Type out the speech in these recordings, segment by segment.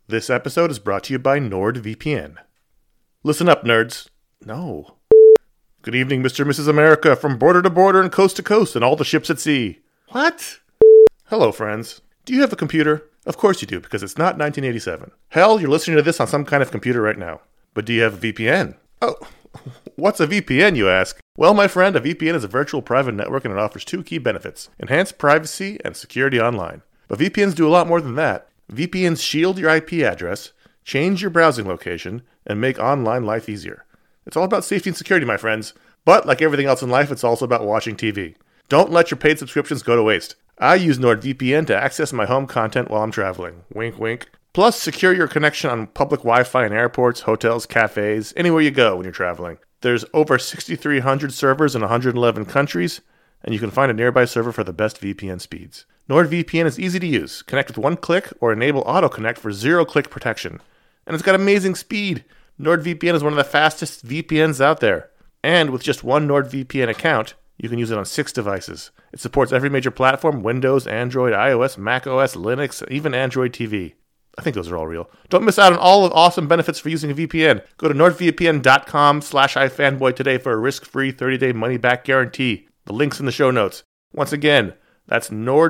This episode is brought to you by NordVPN. Listen up, nerds. No. Good evening, Mr. and Mrs. America, from border to border and coast to coast and all the ships at sea. What? Hello, friends. Do you have a computer? Of course you do, because it's not 1987. Hell, you're listening to this on some kind of computer right now. But do you have a VPN? Oh, what's a VPN, you ask? Well, my friend, a VPN is a virtual private network and it offers two key benefits: enhanced privacy and security online. But VPNs do a lot more than that. VPNs shield your IP address, change your browsing location, and make online life easier. It's all about safety and security, my friends. But like everything else in life, it's also about watching TV. Don't let your paid subscriptions go to waste. I use NordVPN to access my home content while I'm traveling. Wink, wink. Plus, secure your connection on public Wi-Fi in airports, hotels, cafes, anywhere you go when you're traveling. There's over 6,300 servers in 111 countries, and you can find a nearby server for the best VPN speeds. NordVPN is easy to use. Connect with one click or enable auto-connect for zero-click protection. And it's got amazing speed. NordVPN is one of the fastest VPNs out there. And with just one NordVPN account, you can use it on 6 devices. It supports every major platform: Windows, Android, iOS, macOS, Linux, even Android TV. I think those are all real. Don't miss out on all the awesome benefits for using a VPN. Go to nordvpn.com/ifanboy today for a risk-free 30-day money-back guarantee. The link's in the show notes. Once again, that's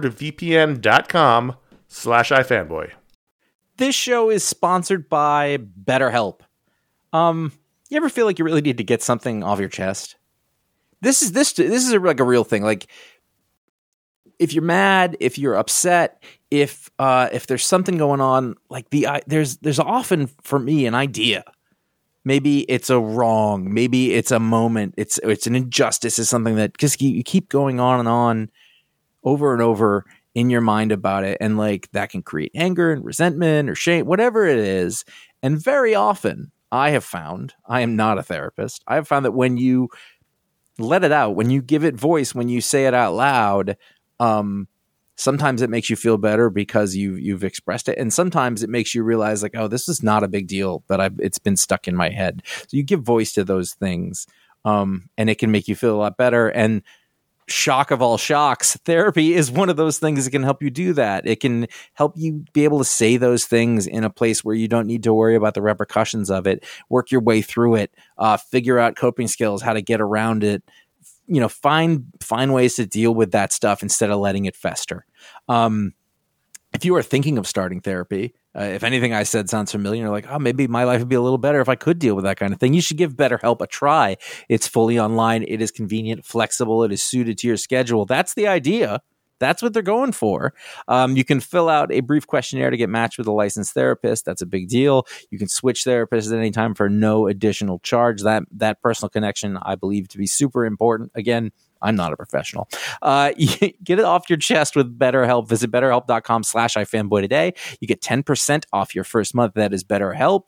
nordvpn.com/ifanboy. This show is sponsored by BetterHelp. You ever feel like you really need to get something off your chest? This is like a real thing. Like, if you're mad, if you're upset, if there's something going on, like there's often for me an idea. Maybe it's a wrong, maybe it's a moment, it's an injustice, is something that just you keep going on and on over and over in your mind about it, and like that can create anger and resentment or shame, whatever it is. And very often, I have found, I am not a therapist, I have found that when you let it out, when you give it voice, when you say it out loud, sometimes it makes you feel better because you've expressed it, and sometimes it makes you realize like, oh, this is not a big deal, but it's been stuck in my head. So you give voice to those things, and it can make you feel a lot better. And shock of all shocks, therapy is one of those things that can help you do that. It can help you be able to say those things in a place where you don't need to worry about the repercussions of it, work your way through it, figure out coping skills, how to get around it, find ways to deal with that stuff instead of letting it fester. If you are thinking of starting therapy, if anything I said sounds familiar, you're like, oh, maybe my life would be a little better if I could deal with that kind of thing, you should give BetterHelp a try. It's fully online. It is convenient, flexible. It is suited to your schedule. That's the idea. That's what they're going for. You can fill out a brief questionnaire to get matched with a licensed therapist. That's a big deal. You can switch therapists at any time for no additional charge. That personal connection, I believe, to be super important. Again, I'm not a professional. Get it off your chest with BetterHelp. Visit BetterHelp.com/ifanboy today. You get 10% off your first month. That is BetterHelp,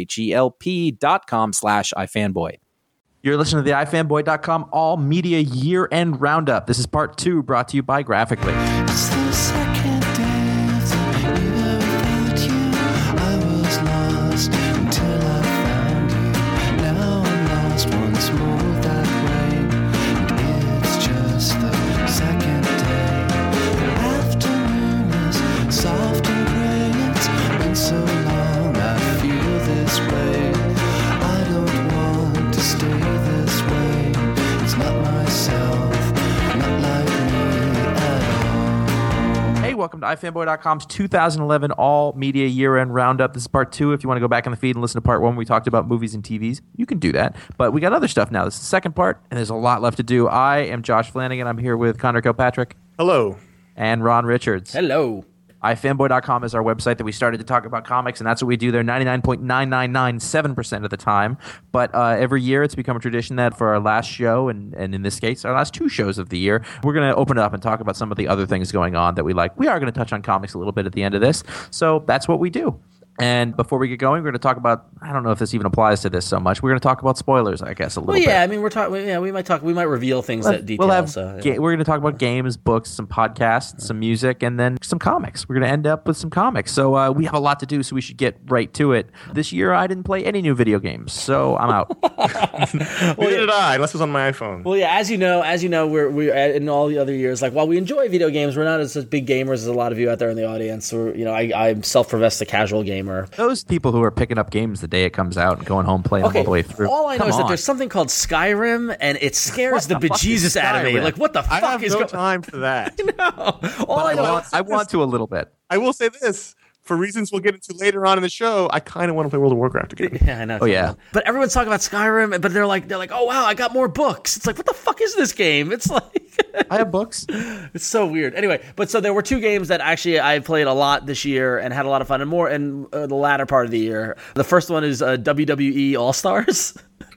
HELP.com/ifanboy. You're listening to the ifanboy.com All Media Year-End Roundup. This is part 2, brought to you by Graphically. It's the second dance, either without you, I was lost until I found you. Now I'm lost once more that way, and it's just the second day. The afternoon is soft and gray, it's been so long I feel this way. I don't want to stay this way, it's not myself, not like me at all. Hey, welcome to ifanboy.com's 2011 All Media Year-End Roundup. This is part 2. If you want to go back in the feed and listen to part 1, we talked about movies and TVs, you can do that. But we got other stuff now. This is the second part, and there's a lot left to do. I am Josh Flanagan. I'm here with Connor Kilpatrick. Hello. And Ron Richards. Hello. ifanboy.com is our website that we started to talk about comics, and that's what we do there 99.9997% of the time. But every year it's become a tradition that for our last show, and in this case, our last 2 shows of the year, we're going to open it up and talk about some of the other things going on that we like. We are going to touch on comics a little bit at the end of this, so that's what we do. And before we get going, we're going to talk about, I don't know if this even applies to this so much, we're going to talk about spoilers, I guess, a little bit. Well, yeah, I mean, we might reveal things that detail. We're going to talk about games, books, some podcasts, some music, and then some comics. We're going to end up with some comics. So we have a lot to do, so we should get right to it. This year, I didn't play any new video games, so I'm out. Neither did I, unless it was on my iPhone. Well, yeah, as you know, we're in all the other years, like, while we enjoy video games, we're not as big gamers as a lot of you out there in the audience. I'm self-professed a casual gamer. gamer. Those people who are picking up games the day it comes out and going home playing them all the way through. All I know Come is that on. there's something called Skyrim, and it scares the the fuck is bejesus out of me. Skyrim? Like, what the I fuck have is no going? time for that. All I know. I want to a little bit. I will say this. For reasons we'll get into later on in the show, I kind of want to play World of Warcraft again. Yeah, I know. Oh, yeah. But everyone's talking about Skyrim, but they're like, oh wow, I got more books. It's like, what the fuck is this game? It's like, I have books. it's so weird. Anyway, but so there were two games that actually I played a lot this year and had a lot of fun, and more in the latter part of the year. The first one is WWE All Stars.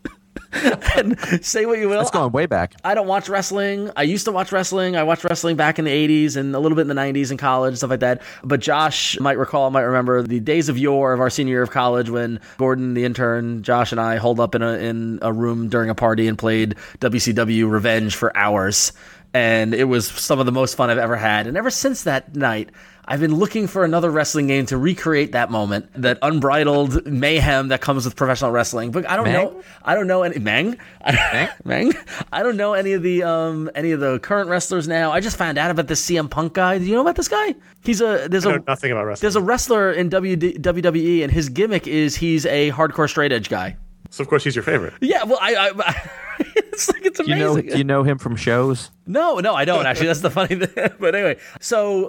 And say what you will, That's going way back. I don't watch wrestling. I used to watch wrestling. I watched wrestling back in the 80s and a little bit in the 90s in college and stuff like that. But Josh might remember the days of yore of our senior year of college when Gordon, the intern, Josh, and I holed up in a room during a party and played WCW Revenge for hours. And it was some of the most fun I've ever had. And ever since that night, I've been looking for another wrestling game to recreate that moment, that unbridled mayhem that comes with professional wrestling. But I don't know any Meng. Meng. I don't know any of the current wrestlers now. I just found out about this CM Punk guy. Do you know about this guy? I know nothing about wrestling. There's a wrestler in WWE, and his gimmick is he's a hardcore straight edge guy. So of course he's your favorite. Yeah, well, I it's like it's amazing. Do you know him from shows? No, I don't actually. That's the funny thing. But anyway, so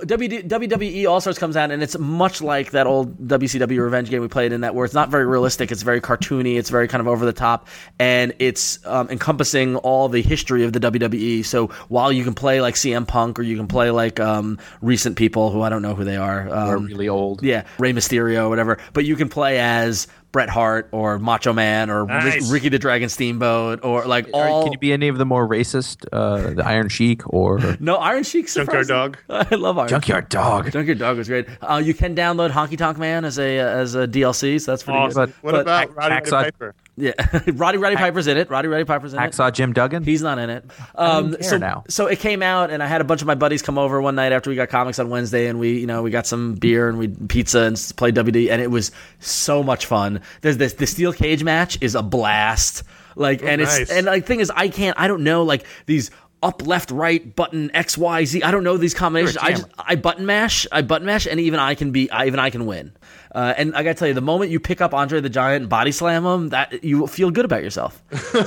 WWE All Stars comes out, and it's much like that old WCW Revenge game we played in that, where it's not very realistic. It's very cartoony. It's very kind of over the top, and it's encompassing all the history of the WWE. So while you can play like CM Punk, or you can play like recent people who I don't know who they are, They're really old. yeah, Rey Mysterio or whatever, but you can play as Bret Hart or Macho Man or Nice. Ricky the Dragon Steamboat or like all. Can you be any of the more racist, the Iron Sheik or No, Iron Sheik's Junkyard Dog. I love Iron Junkyard Dog? Junkyard Dog was great. You can download Honky Tonk Man as a DLC, so that's pretty Awesome. good. What But- about Roddy Hacksaw- Piper? Yeah, Roddy Piper's in it. Roddy Piper's in it. Hacksaw Jim Duggan? He's not in it. don't care so, now. So it came out, and I had a bunch of my buddies come over one night after we got comics on Wednesday, and we got some beer and we pizza and played WD, and it was so much fun. There's the steel cage match is a blast. Like, and nice. it's and like thing is, I don't know like these up, left, right, button, X, Y, Z. I don't know these combinations. You're a jammer. I button mash, and even I can win. And I gotta tell you, the moment you pick up Andre the Giant and body slam him, that you feel good about yourself.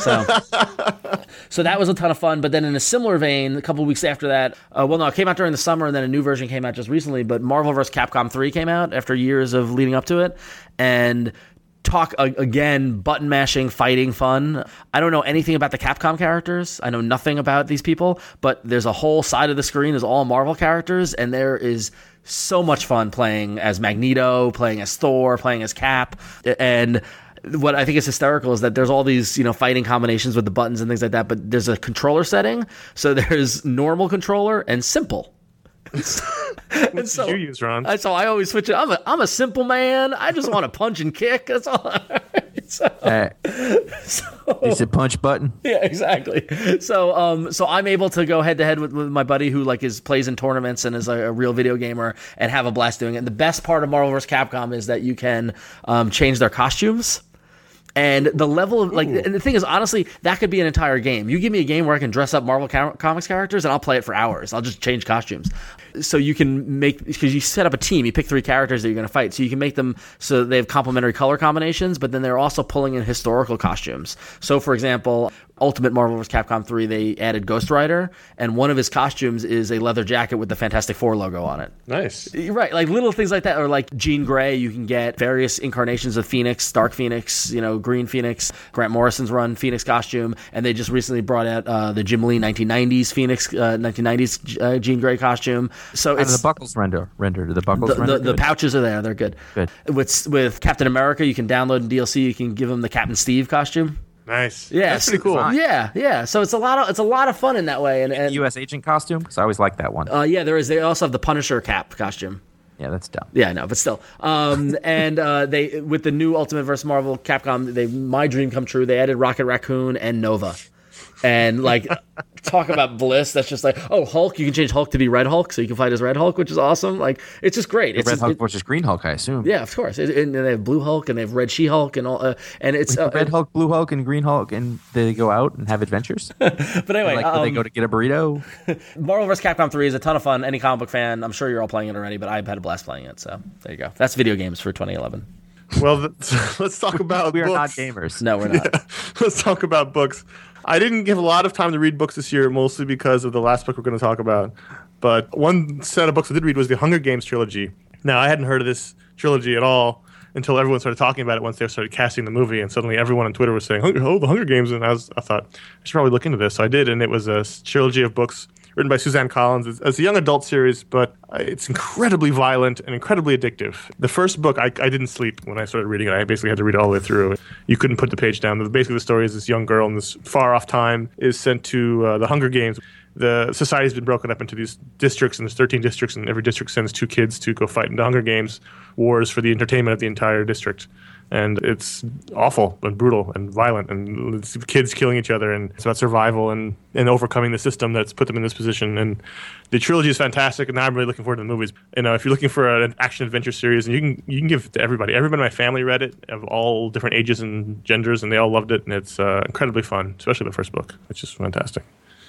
So that was a ton of fun. But then in a similar vein, a couple of weeks after that, it came out during the summer, and then a new version came out just recently. But Marvel vs. Capcom 3 came out after years of leading up to it, and talk again, button mashing, fighting fun. I don't know anything about the Capcom characters. I know nothing about these people, but there's a whole side of the screen is all Marvel characters, and there is so much fun playing as Magneto, playing as Thor, playing as Cap. And what I think is hysterical is that there's all these, fighting combinations with the buttons and things like that, but there's a controller setting. So there's normal controller and simple. What did you use, Ron? So I always switch it. I'm a simple man. I just want to punch and kick. That's all. Is it punch button? Yeah, exactly. So I'm able to go head to head with my buddy who plays in tournaments and is a real video gamer and have a blast doing it. And the best part of Marvel vs. Capcom is that you can change their costumes. And the level of and the thing is, honestly, that could be an entire game. You give me a game where I can dress up Marvel Comics characters, and I'll play it for hours. I'll just change costumes. So you can because you set up a team, you pick 3 characters that you're going to fight. So you can make them so they have complementary color combinations, but then they're also pulling in historical costumes. So, for example, Ultimate Marvel vs. Capcom 3, they added Ghost Rider, and one of his costumes is a leather jacket with the Fantastic Four logo on it. Nice. Right, like little things like that, or like Jean Grey, you can get various incarnations of Phoenix, Dark Phoenix, Green Phoenix, Grant Morrison's run Phoenix costume, and they just recently brought out the Jim Lee 1990s Phoenix, 1990s Jean Grey costume. So How it's do the buckles render? Do the buckles render? the pouches are there; they're good. Good. With Captain America, you can download in DLC. You can give him the Captain Steve costume. Nice. Yeah, That's pretty cool. Yeah. So it's a lot of fun in that way. And U.S. agent costume? Because I always like that one. yeah, there is. They also have the Punisher Cap costume. Yeah, that's dumb. Yeah, no, but still. And they with the new Ultimate vs. Marvel Capcom, my dream come true. They added Rocket Raccoon and Nova. And like, talk about bliss. That's just like, oh, Hulk. You can change Hulk to be Red Hulk, so you can fight as Red Hulk, which is awesome. Like, it's just great. It's Red Hulk versus Green Hulk, I assume. Yeah, of course. And they have Blue Hulk and they have Red She-Hulk and all. And it's Red Hulk, Blue Hulk, and Green Hulk, and they go out and have adventures. But anyway, Like, they go to get a burrito. Marvel vs. Capcom 3 is a ton of fun. Any comic book fan, I'm sure you're all playing it already, but I've had a blast playing it. So there you go. That's video games for 2011. Well, let's talk about We are not books. gamers. No, we're not. Let's talk about books. I didn't give a lot of time to read books this year, mostly because of the last book we're going to talk about. But one set of books I did read was the Hunger Games trilogy. Now, I hadn't heard of this trilogy at all until everyone started talking about it once they started casting the movie, and suddenly everyone on Twitter was saying, "Oh, the Hunger Games," and I thought I should probably look into this. So I did, and it was a trilogy of books written by Suzanne Collins. It's a young adult series, but it's incredibly violent and incredibly addictive. The first book, I didn't sleep when I started reading it. I basically had to read it all the way through. You couldn't put the page down. Basically, the story is this young girl in this far-off time is sent to the Hunger Games. The society's been broken up into these districts, and there's 13 districts, and every district sends 2 kids to go fight in the Hunger Games wars for the entertainment of the entire district. And it's awful and brutal and violent, and it's kids killing each other, and it's about survival and overcoming the system that's put them in this position. And the trilogy is fantastic, and now I'm really looking forward to the movies. You know, if you're looking for an action adventure series, and you can give it to everybody. Everybody in my family read it, of all different ages and genders, and they all loved it, and it's incredibly fun, especially the first book. It's just fantastic.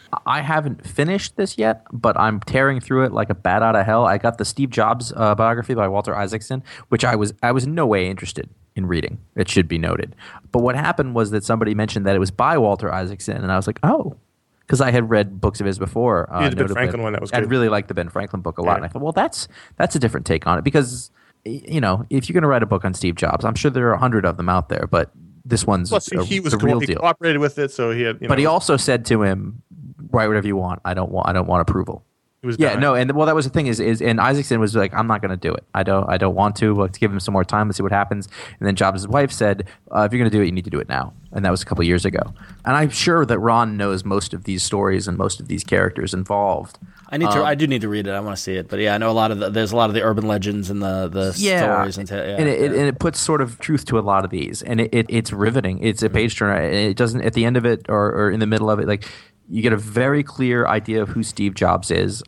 I haven't finished this yet, but I'm tearing through it like a bat out of hell. I got the Steve Jobs biography by Walter Isaacson, which I was in no way interested in reading. It should be noted. But what happened was that somebody mentioned that it was by Walter Isaacson, and I was like, oh, because I had read books of his before. The Ben Franklin one, that was good. I really liked the Ben Franklin book a lot, and I thought, well, that's a different take on it, because you know, if you're going to write a book on Steve Jobs, I'm sure there are 100 of them out there, but this one's he was the real he deal. cooperated with it, so he had. But he also said to him, write whatever you want. I don't want approval. He was Yeah, dying. no, and well, that was the thing is and Isaacson was like, I'm not going to do it. I don't want to. Let's give him some more time. Let's see what happens. And then Jobs' wife said, if you're going to do it, you need to do it now. And that was a couple of years ago. And I'm sure that Ron knows most of these stories and most of these characters involved. I do need to read it. I want to see it. But yeah, I know there's a lot of the urban legends and the stories and it puts sort of truth to a lot of these, and it's riveting. It's a page turner. It doesn't at the end of it or in the middle of it, like, you get a very clear idea of who Steve Jobs is,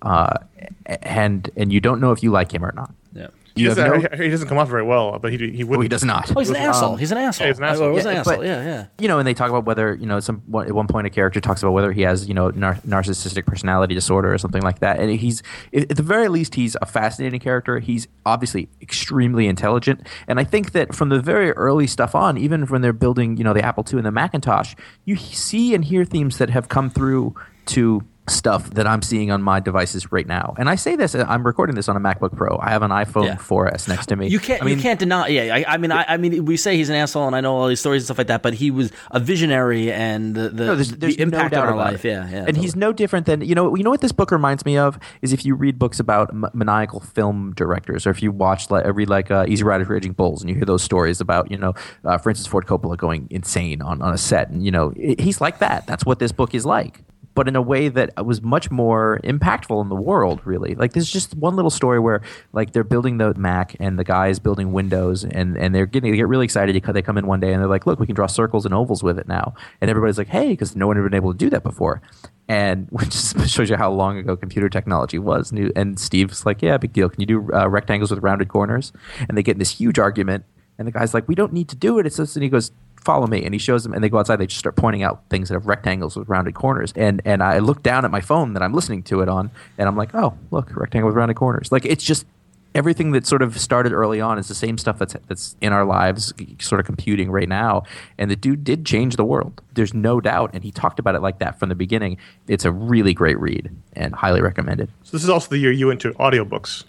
and you don't know if you like him or not. Yeah. He doesn't come off very well, but he would. Well, he does not. Oh, he's an asshole. He's an asshole. Yeah, he's an asshole. Oh, he was an Yeah, asshole. but- Yeah. You know, and they talk about whether, you know, at one point a character talks about whether he has, you know, narcissistic personality disorder or something like that. And at the very least, he's a fascinating character. He's obviously extremely intelligent. And I think that from the very early stuff on, even when they're building, you know, the Apple II and the Macintosh, you see and hear themes that have come through to stuff that I'm seeing on my devices right now. And I say this, I'm recording this on a MacBook Pro. I have an iPhone 4S next to me. You can't deny. Yeah, I mean, we say he's an asshole, and I know all these stories and stuff like that. But he was a visionary, and there's the impact no on doubt our about life. it. Yeah. And totally. he's no different than you know what this book reminds me of is if you read books about maniacal film directors, or if you read Easy Rider for Raging Bulls, and you hear those stories about Francis Ford Coppola going insane on a set, and he's like that. That's what this book is like. But in a way that was much more impactful in the world, really. Like, there's just one little story where, like, they're building the Mac, and the guy is building Windows, and they get really excited. They come in one day, and they're like, look, we can draw circles and ovals with it now. And everybody's like, hey, because no one had been able to do that before. And which just shows you how long ago computer technology was. And Steve's like, yeah, big deal. Can you do rectangles with rounded corners? And they get in this huge argument, and the guy's like, we don't need to do it. It's just, and he goes, follow me, and he shows them, and they go outside. They just start pointing out things that have rectangles with rounded corners, and I look down at my phone that I'm listening to it on, and I'm like, oh, look, rectangle with rounded corners. Like, it's just everything that sort of started early on is the same stuff that's in our lives, sort of computing right now. And the dude did change the world. There's no doubt, and he talked about it like that from the beginning. It's a really great read, and highly recommended. So this is also the year you went to audiobooks.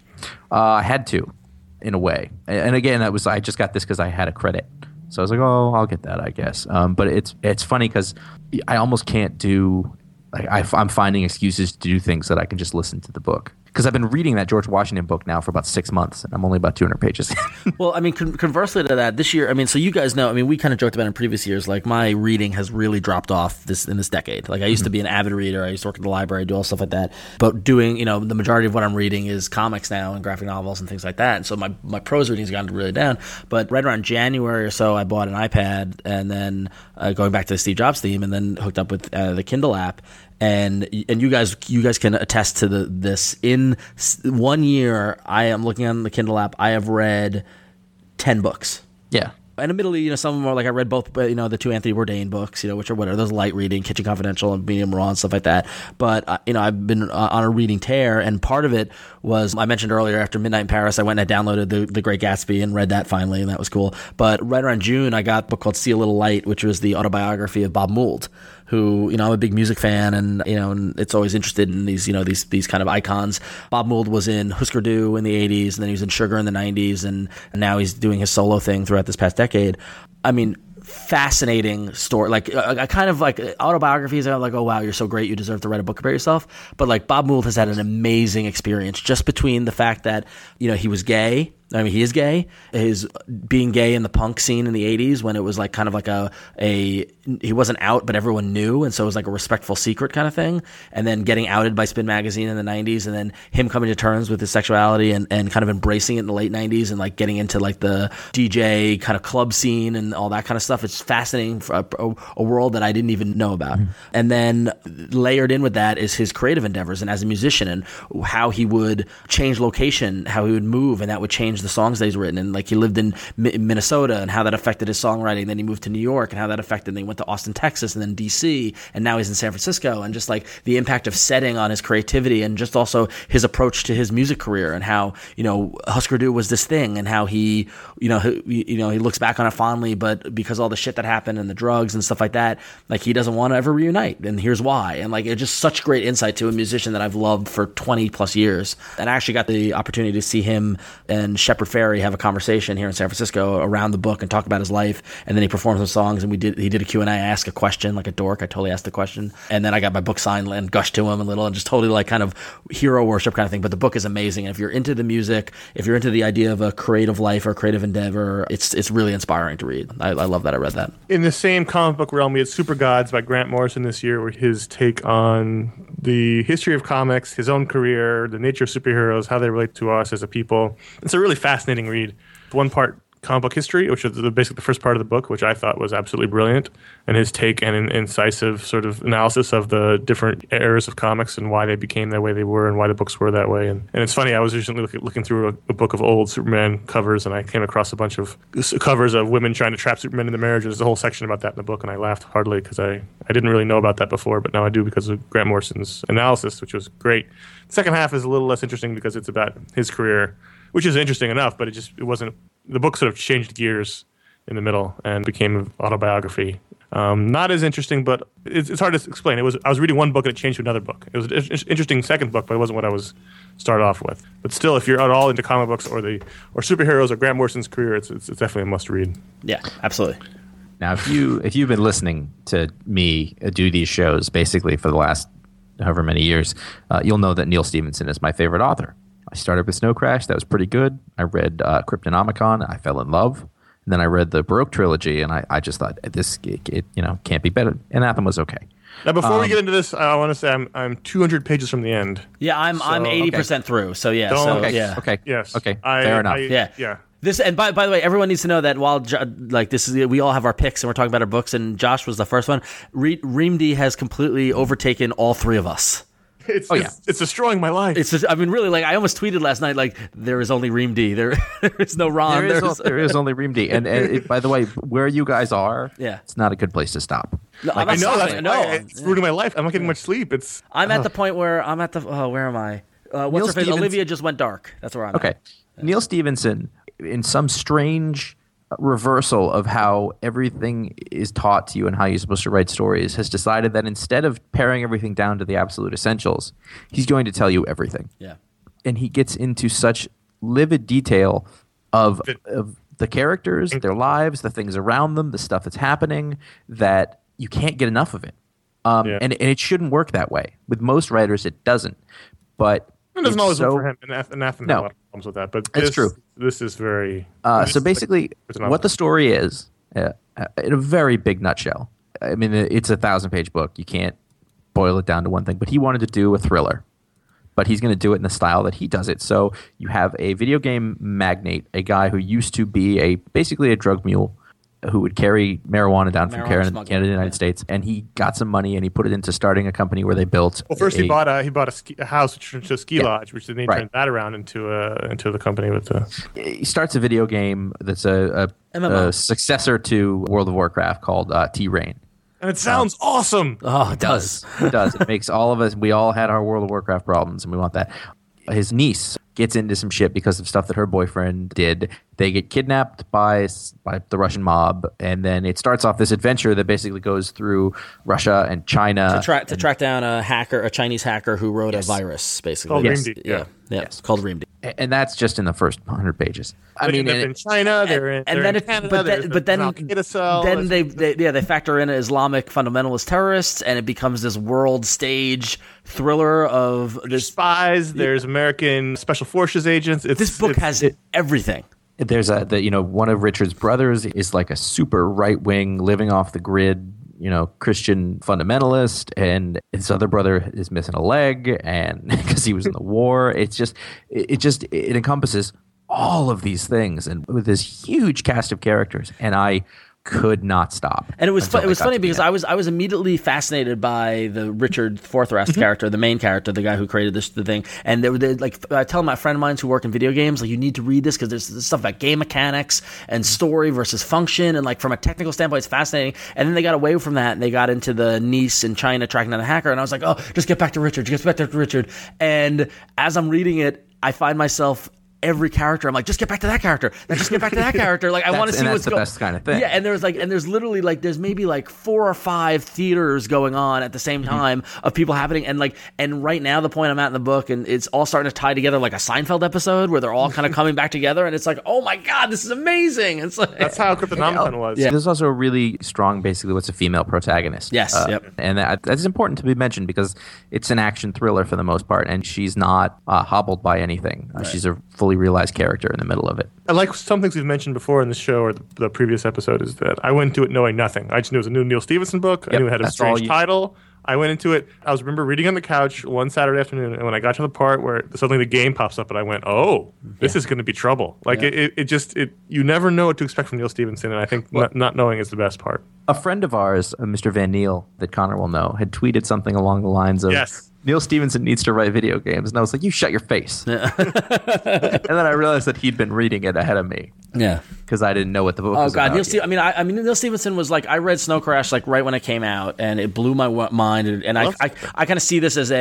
I had to, in a way, and again, I just got this because I had a credit. So I was like, oh, I'll get that, I guess. But it's funny because I almost can't do. Like, I'm finding excuses to do things that I can just listen to the book. because I've been reading that George Washington book now for about 6 months, and I'm only about 200 pages. Well, I mean, conversely to that, this year, I mean, so you guys know, I mean, we kind of joked about it in previous years, like my reading has really dropped off in this decade. Like I used to be an avid reader. I used to work at the library, do all stuff like that. But doing, you know, the majority of what I'm reading is comics now and graphic novels and things like that. And so my prose reading's gone really down. But right around January or so, I bought an iPad, and then going back to the Steve Jobs theme, and then hooked up with the Kindle app. And you guys can attest to this. In 1 year, I am looking on the Kindle app. I have read 10 books. Yeah. And admittedly, you know, some of them are like I read both, you know, the 2 Anthony Bourdain books, you know, which are whatever, those light reading, Kitchen Confidential and Medium Raw and stuff like that. But, you know, I've been on a reading tear, and part of it was, I mentioned earlier, after Midnight in Paris, I went and I downloaded The Great Gatsby and read that finally, and that was cool. But right around June, I got a book called See a Little Light, which was the autobiography of Bob Mould, who, you know, I'm a big music fan, and, you know, and it's always interested in these, you know, these kind of icons. Bob Mould was in Husker Du in the 80s, and then he was in Sugar in the 90s, and now he's doing his solo thing throughout this past decade. I mean, fascinating story. Like a kind of like autobiographies are like, oh wow, you're so great, you deserve to write a book about yourself. But like Bob Mould has had an amazing experience just between the fact that, you know, he was gay. I mean, he is gay. His being gay in the punk scene in the 80s, when it was like kind of like he wasn't out, but everyone knew. And so it was like a respectful secret kind of thing. And then getting outed by Spin Magazine in the 90s, and then him coming to terms with his sexuality and kind of embracing it in the late 90s, and like getting into like the DJ kind of club scene and all that kind of stuff. It's fascinating for a world that I didn't even know about. Mm-hmm. And then layered in with that is his creative endeavors, and as a musician, and how he would change location, how he would move, and that would change the songs that he's written. And like he lived in Minnesota, and how that affected his songwriting. Then he moved to New York, and how that affected. And then he went to Austin, Texas, and then DC, and now he's in San Francisco. And just like the impact of setting on his creativity, and just also his approach to his music career, and how, you know, Husker Du was this thing, and how he looks back on it fondly, but because all the shit that happened and the drugs and stuff like that, like he doesn't want to ever reunite, and here's why. And like it's just such great insight to a musician that I've loved for 20 plus years. And I actually got the opportunity to see him and Shepard Fairey have a conversation here in San Francisco around the book and talk about his life. And then he performed some songs, and he did a Q&A. I asked a question like a dork. I totally asked the question, and then I got my book signed and gushed to him a little, and just totally like kind of hero worship kind of thing. But the book is amazing. And if you're into the music, if you're into the idea of a creative life or creative endeavor, it's really inspiring to read. I love that I read that. In the same comic book realm, we had Super Gods by Grant Morrison this year, where his take on the history of comics, his own career, the nature of superheroes, how they relate to us as a people. It's a really fascinating read. One part comic book history, which is basically the first part of the book, which I thought was absolutely brilliant, and his take and an incisive sort of analysis of the different eras of comics and why they became the way they were and why the books were that way. And it's funny, I was recently looking through a book of old Superman covers, and I came across a bunch of covers of women trying to trap Superman into marriage. There's a whole section about that in the book, and I laughed heartily because I didn't really know about that before, but now I do because of Grant Morrison's analysis, which was great. The second half is a little less interesting because it's about his career, which is interesting enough, but it wasn't. The book sort of changed gears in the middle and became an autobiography. Not as interesting, but it's hard to explain. I was reading one book and it changed to another book. It was an interesting second book, but it wasn't what I was started off with. But still, if you're at all into comic books or superheroes or Grant Morrison's career, it's definitely a must read. Yeah, absolutely. Now, if you've been listening to me do these shows basically for the last however many years, you'll know that Neil Stephenson is my favorite author. I started with Snow Crash. That was pretty good. I read Cryptonomicon. I fell in love. And then I read the Baroque trilogy, and I just thought this can't be better. Anathema was okay. Now, before we get into this, I want to say I'm 200 pages from the end. Yeah, I'm 80% through. So yeah, Okay. Yes. Okay. Fair enough. Yeah. This, and by the way, everyone needs to know that while like this is, we all have our picks and we're talking about our books, and Josh was the first one. Reem D has completely overtaken all three of us. It's destroying my life. It's just, I mean, really, like I almost tweeted last night, like there is only Reem D. There is no Ron. There is only Reem D. And by the way, where you guys are, yeah, it's not a good place to stop. No, I know it's ruining my life. I'm not getting much sleep. I'm at the point where I'm at the. Oh, where am I? What's her face? Olivia just went dark. That's where I'm at. Okay. Neil Stephenson, in some strange reversal of how everything is taught to you and how you're supposed to write stories, has decided that instead of paring everything down to the absolute essentials, he's going to tell you everything. Yeah. And he gets into such livid detail of the characters, their lives, the things around them, the stuff that's happening, that you can't get enough of it. And it shouldn't work that way. With most writers, it doesn't. But It doesn't It's always so- work for him. And Anathema has No. a lot of problems with that. But It's this, true. This is very. So basically, it's an what the story is, in a very big nutshell, I mean, it's a 1,000-page book. You can't boil it down to one thing. But he wanted to do a thriller, but he's going to do it in the style that he does it. So you have a video game magnate, a guy who used to be basically a drug mule, who would carry marijuana down from Marijuana Canada smuggling, to the United States, and he got some money and he put it into starting a company where they built. Well, first he bought a house which turned into a ski Yeah. lodge, which then he Right. turned that around into the company with the. He starts a video game that's a MMO. successor to World of Warcraft called T-Rain. And it sounds awesome. Oh, it does. It does. It makes all of us. We all had our World of Warcraft problems, and we want that. His niece gets into some shit because of stuff that her boyfriend did. They get kidnapped by the Russian mob, and then it starts off this adventure that basically goes through Russia and China. To track down a Chinese hacker who wrote a virus, basically. Called Yes. Reamdeep, Yeah, it's called Reamdeep. And that's just in the first 100 pages. I mean, they're in China, they're in And then Canada, but then Al-Qaeda cell, then they factor in Islamic fundamentalist terrorists, and it becomes this world stage thriller of this. spies. There's American special forces agents. This book has everything. there's one of Richard's brothers is like a super right wing, living off the grid, Christian fundamentalist, and his other brother is missing a leg, and because he was in the war. It encompasses all of these things, and with this huge cast of characters, and I could not stop. And it was until I got funny to the because end. I was immediately fascinated by the Richard Forthrest character, the main character, the guy who created the thing. And they I tell my friend of mine who work in video games, like, you need to read this because there's this stuff about game mechanics and story versus function, and like from a technical standpoint, it's fascinating. And then they got away from that and they got into the niece in China tracking down a hacker, and I was like, oh, just get back to Richard, And as I'm reading it, I find myself. Every character, I'm like, just get back to that character. Then just get back to that character. Like, I want to see that's what's the going. best kind of thing. Yeah, and there's literally there's maybe 4 or 5 theaters going on at the same time of people happening, and right now the point I'm at in the book, and it's all starting to tie together like a Seinfeld episode where they're all kind of coming back together, and it's like, oh my god, this is amazing. It's like That's how Cryptonomicon was. Yeah. There's also a really strong, basically, what's a female protagonist. Yes, yep. And that's important to be mentioned because it's an action thriller for the most part, and she's not hobbled by anything. She's a fully realized character in the middle of it. I like some things we've mentioned before in this show or the previous episode is that I went into it knowing nothing. I just knew it was a new Neil Stephenson book. I Yep, knew it had a that's all strange you- title. I went into it. I remember reading on the couch one Saturday afternoon, and when I got to the part where suddenly the game pops up, and I went, "Oh, this is going to be trouble!" Like you never know what to expect from Neil Stephenson, and I think not knowing is the best part. A friend of ours, Mr. Van Neal, that Connor will know, had tweeted something along the lines of, Yes. Neil Stephenson needs to write video games. And I was like, you shut your face. And then I realized that he'd been reading it ahead of me yeah. because I didn't know what the book Oh was god, about. Neil yet. Stephenson. Neil Stephenson was like, I read Snow Crash right when it came out, and it blew my mind. And I kind of see this as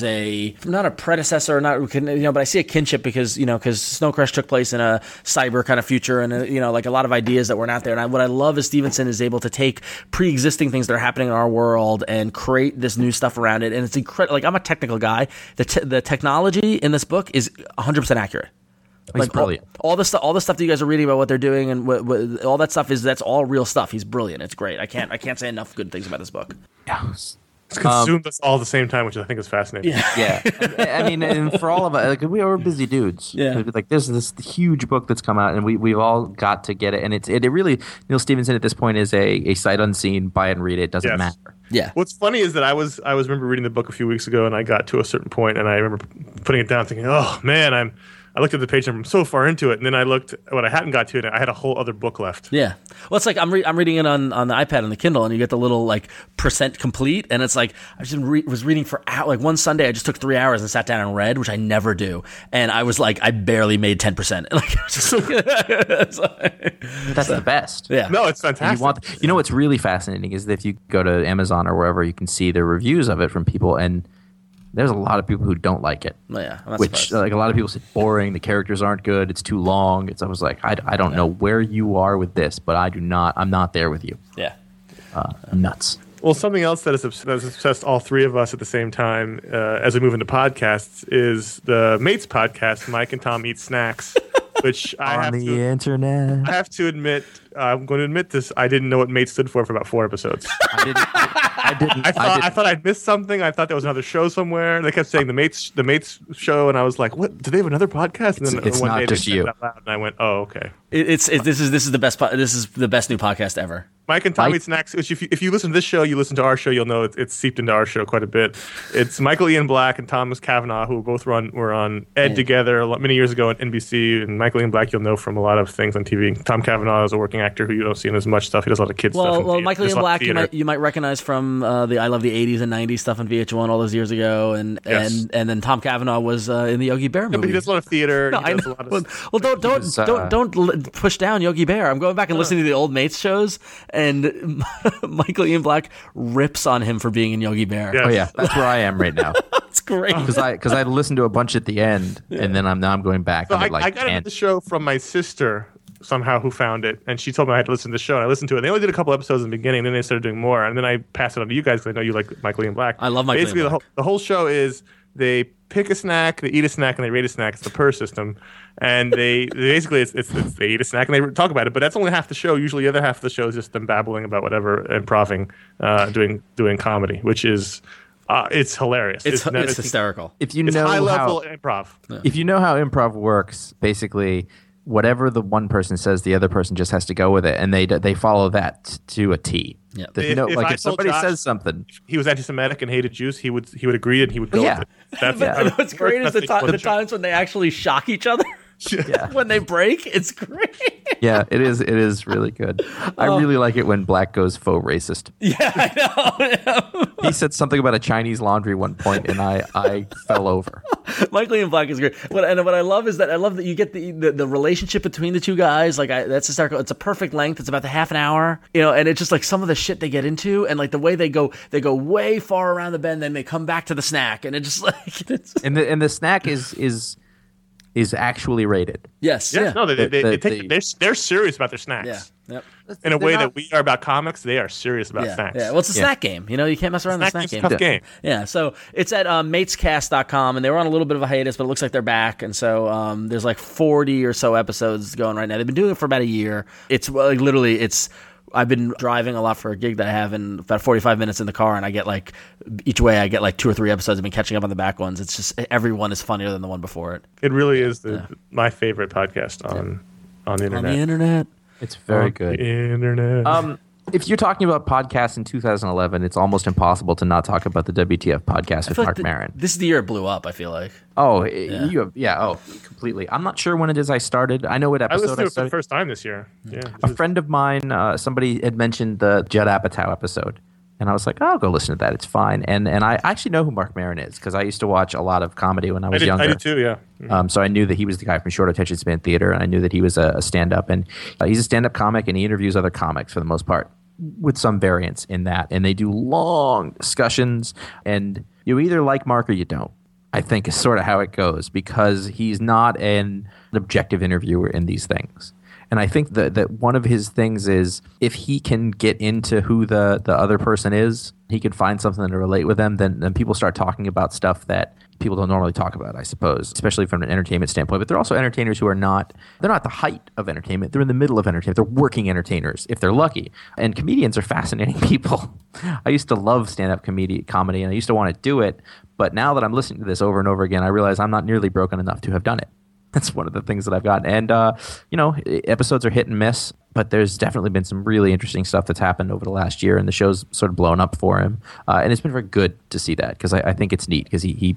a not a predecessor, but I see a kinship because Snow Crash took place in a cyber kind of future, and like a lot of ideas that weren't out there. And what I love is Stephenson is able to take pre-existing things that are happening in our world and create this new stuff around it. And it's incredible. Like, I'm a technical guy. The technology in this book is 100% accurate. He's brilliant. All the stuff that you guys are reading about what they're doing and what all that stuff that's all real stuff. He's brilliant. It's great. I can't say enough good things about this book. It's consumed us all at the same time, which I think is fascinating. Yeah. I mean, and for all of us, like, we are busy dudes. Yeah. Like, there's this huge book that's come out, and we've all got to get it. And it really, Neil Stephenson at this point is a sight unseen, buy and read it. Doesn't Yes. matter. Yeah. What's funny is that I remember reading the book a few weeks ago, and I got to a certain point, and I remember putting it down, thinking, "Oh man, I looked at the page and I'm so far into it," and then I looked at what I hadn't got to, and I had a whole other book left. Yeah. Well, it's like I'm reading it on the iPad and the Kindle, and you get the little like percent complete, and it's like I just was reading for like one Sunday I just took 3 hours and sat down and read, which I never do, and I was like I barely made 10%. Like, That's the best. yeah. No, it's fantastic. You know what's really fascinating is that if you go to Amazon or wherever, you can see the reviews of it from people, and there's a lot of people who don't like it. Well, yeah. I'm not Which surprised. like a lot of people say boring, the characters aren't good, it's too long. I was like, I don't know where you are with this, but I'm not there with you. Yeah. Nuts. Well, something else that has obsessed all three of us at the same time as we move into podcasts is the Mates podcast, Mike and Tom Eat Snacks, which I have internet. to admit, I'm going to admit this, I didn't know what Mates stood for about 4 episodes. I I thought I'd missed something. I thought there was another show somewhere. They kept saying the mates show, and I was like, "What? Do they have another podcast?" And then It's one not day just they said you. it out loud, and I went, "Oh, okay." This is the best. This is the best new podcast ever. Mike and Tommy Snacks. Which if you listen to this show, you listen to our show, you'll know it's seeped into our show quite a bit. It's Michael Ian Black and Thomas Cavanaugh, who both were on Ed together many years ago at NBC. And Michael Ian Black, you'll know from a lot of things on TV. Tom Cavanaugh is a working actor who you don't see in as much stuff. He does a lot of kids stuff. Well, Michael Ian Black, you might recognize from the I Love the '80s and '90s stuff on VH1 all those years ago, and then Tom Cavanaugh was in the Yogi Bear movie. But he does a lot of theater. No, he I does know. a lot of Don't push down Yogi Bear. I'm going back and listening to the old Mates shows, and Michael Ian Black rips on him for being in Yogi Bear. Yes. Oh yeah, that's where I am right now. It's great. Because I listened to a bunch at the end, and then I'm going back. So I'm at like I got 10. into the show from my sister somehow, who found it, and she told me I had to listen to the show. And I listened to it. They only did a couple episodes in the beginning, and then they started doing more. And then I passed it on to you guys because I know you like Michael Ian Black. I love Michael Basically, Ian Black. the whole show is they pick a snack, they eat a snack, and they rate a snack. It's the PER system, and they basically it's they eat a snack and they talk about it. But that's only half the show. Usually, the other half of the show is just them babbling about whatever, improving, doing comedy, which is. It's hilarious. It's hysterical. If you It's know high level how, improv. if you know how improv works, basically whatever the one person says, the other person just has to go with it, and they follow that to a T. Yeah. There's if somebody says something, He was anti-Semitic and hated Jews. He would agree and he would go Yeah. with it. That's But what's great is the times when they actually shock each other. Yeah. When they break, it's great. yeah, it is really good. I really like it when Black goes faux racist. Yeah, I know. He said something about a Chinese laundry one point, and I fell over. Michael Ian Black is great. What I love is that you get the relationship between the two guys. Like that's hysterical. It's a perfect length. It's about the half an hour, and it's just like some of the shit they get into, and like the way they go way far around the bend, then they come back to the snack, and it just like it's And the snack is actually rated. yes, Yeah, yeah, no, they're serious about their snacks. yeah, yep. In a way They're that not- we are about comics, they are serious about Yeah, snacks. yeah. Well, it's a snack game. You can't mess around with the snack Snack game. game's a tough game. Yeah, so it's at matescast.com, and they were on a little bit of a hiatus, but it looks like they're back. And so there's like 40 or so episodes going right now. They've been doing it for about a year. It's like literally, I've been driving a lot for a gig that I have, in about 45 minutes in the car, and I get like each way I get like 2 or 3 episodes. I've been catching up on the back ones. It's just every one is funnier than the one before it. It really is my favorite podcast on the internet. On the internet. It's very On good. The internet. If you're talking about podcasts in 2011, it's almost impossible to not talk about the WTF podcast with feel like Mark Maron. This is the year it blew up, I feel like. Oh, completely. I'm not sure when it is I started. I know what I episode listened to I it for the started. first time this year. Yeah. A friend of mine, somebody had mentioned the Judd Apatow episode, and I was like, oh, I'll go listen to that. It's fine. And I actually know who Mark Maron is because I used to watch a lot of comedy when I was younger. I did too, yeah. So I knew that he was the guy from Short Attention Span Theater, and I knew that he was a stand-up. And he's a stand-up comic, and he interviews other comics for the most part, with some variance in that. And they do long discussions, and you either like Mark or you don't, I think is sort of how it goes, because he's not an objective interviewer in these things. And I think that one of his things is if he can get into who the other person is, he can find something to relate with them, then people start talking about stuff that people don't normally talk about, I suppose, especially from an entertainment standpoint. But they're also entertainers who are not at the height of entertainment. They're in the middle of entertainment. They're working entertainers, if they're lucky. And comedians are fascinating people. I used to love stand-up comedy, and I used to want to do it. But now that I'm listening to this over and over again, I realize I'm not nearly broken enough to have done it. That's one of the things that I've gotten. And, episodes are hit and miss, but there's definitely been some really interesting stuff that's happened over the last year, and the show's sort of blown up for him. And it's been very good to see that, because I think it's neat, because he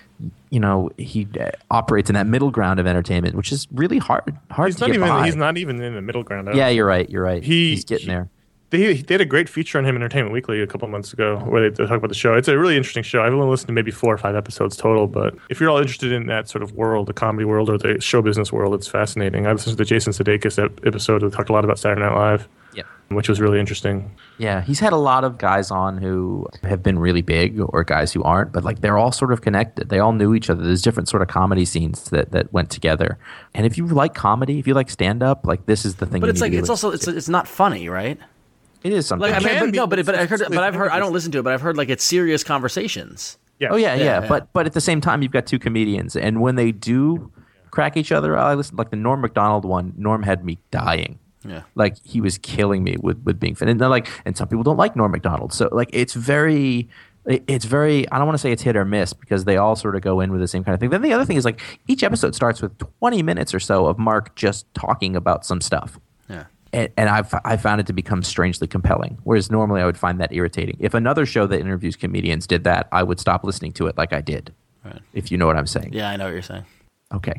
operates in that middle ground of entertainment, which is really hard He's to get by. He's not even in the middle ground. Yeah, you're right. He's getting there. They did a great feature on him in Entertainment Weekly a couple of months ago where they talk about the show. It's a really interesting show. I've only listened to maybe 4 or 5 episodes total, but if you're all interested in that sort of world, the comedy world or the show business world, it's fascinating. I listened to the Jason Sudeikis episode that talked a lot about Saturday Night Live, which was really interesting. Yeah, he's had a lot of guys on who have been really big or guys who aren't, but like they're all sort of connected. They all knew each other. There's different sort of comedy scenes that went together. And if you like comedy, if you like stand-up, like this is the thing. But it's you like need to it's not funny, right? It is something. Like, I've heard. I don't It's- listen to it, but I've heard like it's serious conversations. Yes. Oh yeah. Yeah. But at the same time, you've got 2 comedians, and when they do crack each other, I listen like the Norm Macdonald one. Norm had me dying. Yeah. Like he was killing me with being fit. And they're like, and some people don't like Norm Macdonald. So like it's very I don't want to say it's hit or miss because they all sort of go in with the same kind of thing. Then the other thing is like each episode starts with 20 minutes or so of Mark just talking about some stuff. Yeah. And I found it to become strangely compelling, whereas normally I would find that irritating. If another show that interviews comedians did that, I would stop listening to it like I did, Right. if you know what I'm saying. Yeah, I know what you're saying. Okay.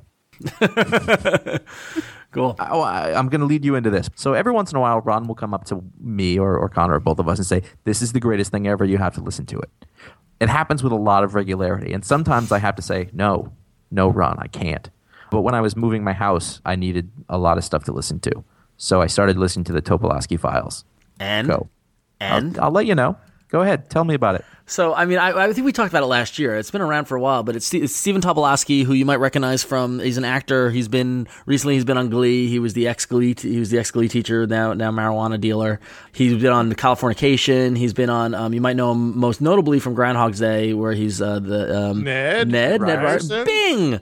Cool. I'm going to lead you into this. So every once in a while, Ron will come up to me or Connor or both of us and say, this is the greatest thing ever. You have to listen to it. It happens with a lot of regularity. And sometimes I have to say, no, Ron, I can't. But when I was moving my house, I needed a lot of stuff to listen to. So I started listening to the Tobolowsky Files. And? Go. And? I'll let you know. Go ahead. Tell me about it. So, I mean, I think we talked about it last year. It's been around for a while, but it's Stephen Tobolowsky, who you might recognize from. He's an actor. He's been on Glee. He was the ex-Glee teacher, now marijuana dealer. He's been on Californication. He's been on. You might know him most notably from Groundhog's Day, where he's Ned Ryerson. Bing.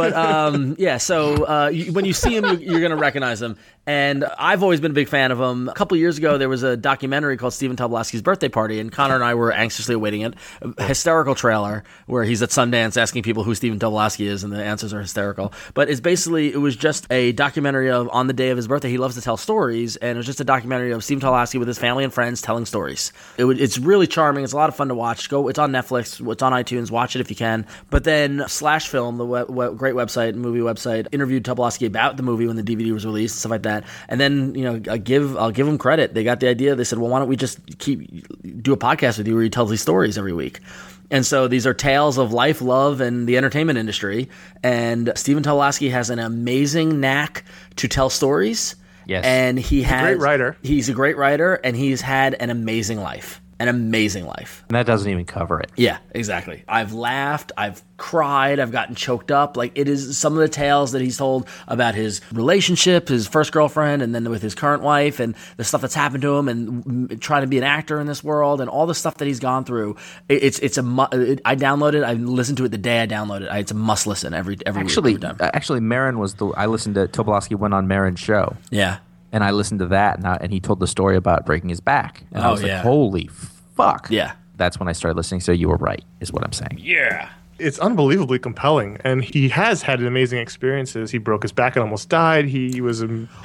But yeah. So when you see him, you're going to recognize him. And I've always been a big fan of him. A couple of years ago, there was a documentary called Stephen Tobolowsky's Birthday Party, and Connor and I were anxiously awaiting it. A hysterical trailer where he's at Sundance asking people who Stephen Tobolowsky is, and the answers are hysterical. But it was just a documentary of on the day of his birthday. He loves to tell stories, and it was just a documentary of Stephen Tobolowsky with his family and friends telling stories. It's really charming. It's a lot of fun to watch. It's on Netflix. It's on iTunes. Watch it if you can. But then Slash Film, the great website, movie website, interviewed Tobolowsky about the movie when the DVD was released and stuff like that. And then I'll give them credit. They got the idea. They said, well, why don't we just do a podcast with you where you tell these stories every week? And so these are tales of life, love, and the entertainment industry. And Stephen Tobolowsky has an amazing knack to tell stories. Yes. And he's a great writer. He's a great writer, and he's had an amazing life. An amazing life. And that doesn't even cover it. Yeah, exactly. I've laughed, I've cried, I've gotten choked up. Like, it is some of the tales that he's told about his relationship, his first girlfriend, and then with his current wife, and the stuff that's happened to him, and trying to be an actor in this world, and all the stuff that he's gone through. I downloaded it. I listened to it the day I downloaded it. It's a must listen every week. Actually, Marin I listened to Tobolowsky went on Marin's show. Yeah. And I listened to that, and he told the story about breaking his back. And I was like, holy fuck. Yeah. That's when I started listening. So you were right, is what I'm saying. Yeah. It's unbelievably compelling, and he has had amazing experiences. He broke his back and almost died. He runs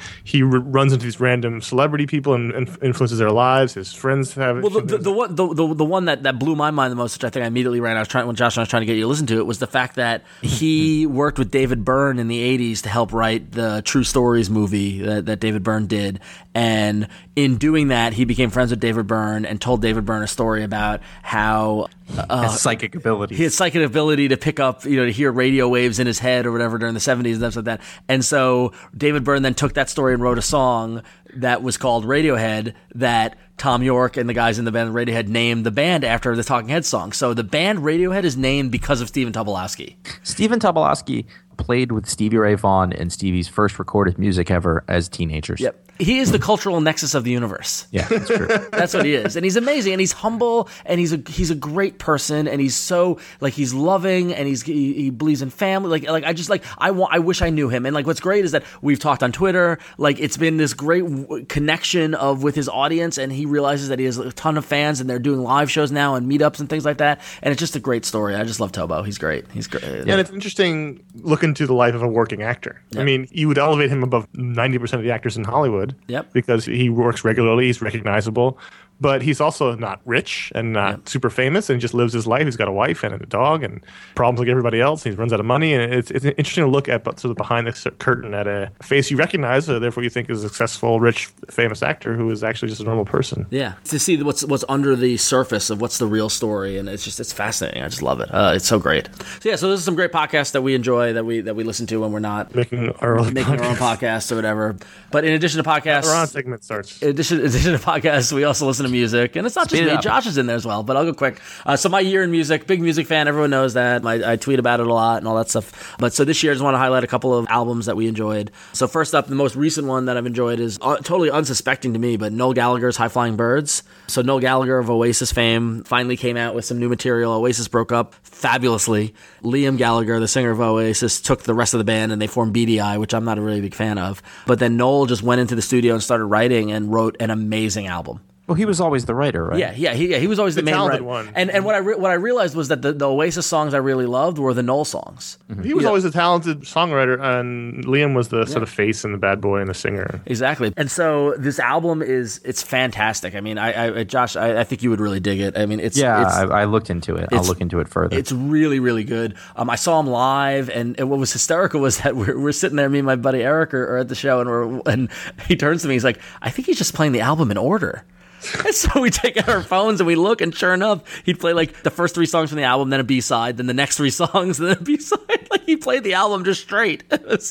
into these random celebrity people and influences their lives. His friends have. Well, the one that blew my mind the most, which I think I immediately ran. When Josh and I was trying to get you to listen to it, was the fact that he worked with David Byrne in the '80s to help write the True Stories movie that David Byrne did, and in doing that, he became friends with David Byrne and told David Byrne a story about how. His psychic abilities. His psychic ability to pick up, to hear radio waves in his head or whatever during the 70s and stuff like that. And so David Byrne then took that story and wrote a song that was called Radiohead that Tom York and the guys in the band Radiohead named the band after the Talking Heads song. So the band Radiohead is named because of Stephen Tobolowsky. Stephen Tobolowsky played with Stevie Ray Vaughan in Stevie's first recorded music ever as teenagers. Yep. He is the cultural nexus of the universe. Yeah, that's true. That's what he is. And he's amazing, and he's humble, and he's a great person, and he's so, like, he's loving, and he believes in family. I wish I knew him. And, like, what's great is that we've talked on Twitter. Like, it's been this great connection with his audience, and he realizes that he has a ton of fans, and they're doing live shows now and meetups and things like that. And it's just a great story. I just love Tobo. He's great. He's great. Yeah, and it's interesting looking into the life of a working actor. Yep. I mean, you would elevate him above 90% of the actors in Hollywood. Yep. Because he works regularly, he's recognizable, but he's also not rich and not super famous, and just lives his life. He's got a wife and a dog and problems like everybody else. He runs out of money, and it's interesting to look at, but sort of behind the curtain at a face you recognize, therefore you think is a successful, rich, famous actor who is actually just a normal person. Yeah, to see what's under the surface of what's the real story, and it's fascinating. I just love it. It's so great. So this is some great podcasts that we enjoy, that we listen to when we're not making our own podcasts or whatever. But in addition to podcasts, our own segment starts. In addition to podcasts, we also listen to music, and it's not just Speed it me. up. Josh is in there as well, but I'll go quick. So my year in music, big music fan. Everyone knows that. I tweet about it a lot and all that stuff. But so this year, I just want to highlight a couple of albums that we enjoyed. So first up, the most recent one that I've enjoyed is totally unsuspecting to me, but Noel Gallagher's High Flying Birds. So Noel Gallagher of Oasis fame finally came out with some new material. Oasis broke up fabulously. Liam Gallagher, the singer of Oasis, took the rest of the band and they formed BDI, which I'm not a really big fan of. But then Noel just went into the studio and started writing and wrote an amazing album. Well, he was always the writer, right? He was always the main talented writer. one. And what I realized was that the Oasis songs I really loved were the Noel songs. He was always a talented songwriter, and Liam was the sort of face and the bad boy and the singer. Exactly. And so this album it's fantastic. I mean, Josh, I think you would really dig it. I mean, I looked into it. I'll look into it further. It's really, really good. I saw him live, and what was hysterical was that we're sitting there, me and my buddy Eric are at the show, and he turns to me, he's like, I think he's just playing the album in order. And so we take out our phones and we look, and sure enough, he'd play like the first 3 songs from the album, then a B-side, then the next 3 songs, then a B-side. Like he played the album just straight.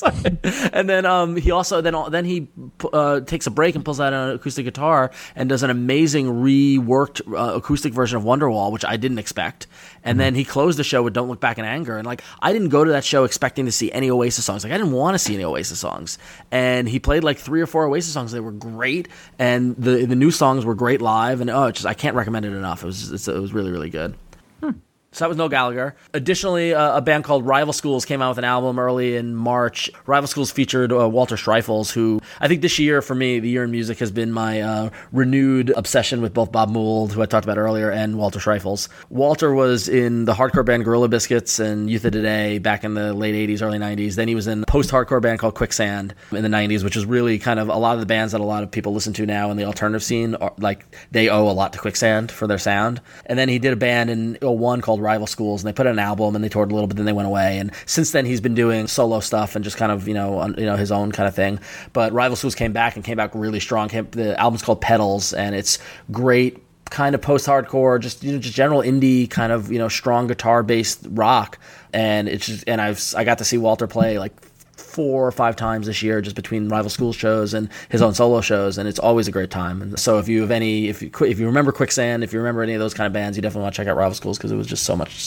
And then he also then he takes a break and pulls out an acoustic guitar and does an amazing reworked acoustic version of Wonderwall, which I didn't expect. And then he closed the show with Don't Look Back in Anger. And like I didn't go to that show expecting to see any Oasis songs. Like I didn't want to see any Oasis songs. And he played like 3 or 4 Oasis songs. They were great, and the new songs were great live. And I can't recommend it enough. It was really, really good. So that was Noel Gallagher. Additionally, a band called Rival Schools came out with an album early in March. Rival Schools featured Walter Streifels, who I think this year, for me, the year in music has been my renewed obsession with both Bob Mould, who I talked about earlier, and Walter Streifels. Walter was in the hardcore band Gorilla Biscuits and Youth of Today back in the late 80s, early 90s. Then he was in a post-hardcore band called Quicksand in the 90s, which is really kind of a lot of the bands that a lot of people listen to now in the alternative scene. They owe a lot to Quicksand for their sound. And then he did a band in 2001 called Rival Schools, and they put out an album and they toured a little bit, then they went away. And since then he's been doing solo stuff and just kind of his own kind of thing. But Rival Schools came back really strong. The album's called Petals, and it's great kind of post-hardcore, just general indie kind of strong guitar-based rock. And it's just, and I got to see Walter play like 4 or 5 times this year, just between Rival School shows and his own solo shows, and it's always a great time. And so if you remember Quicksand, if you remember any of those kind of bands, you definitely want to check out Rival Schools, because it was just so much.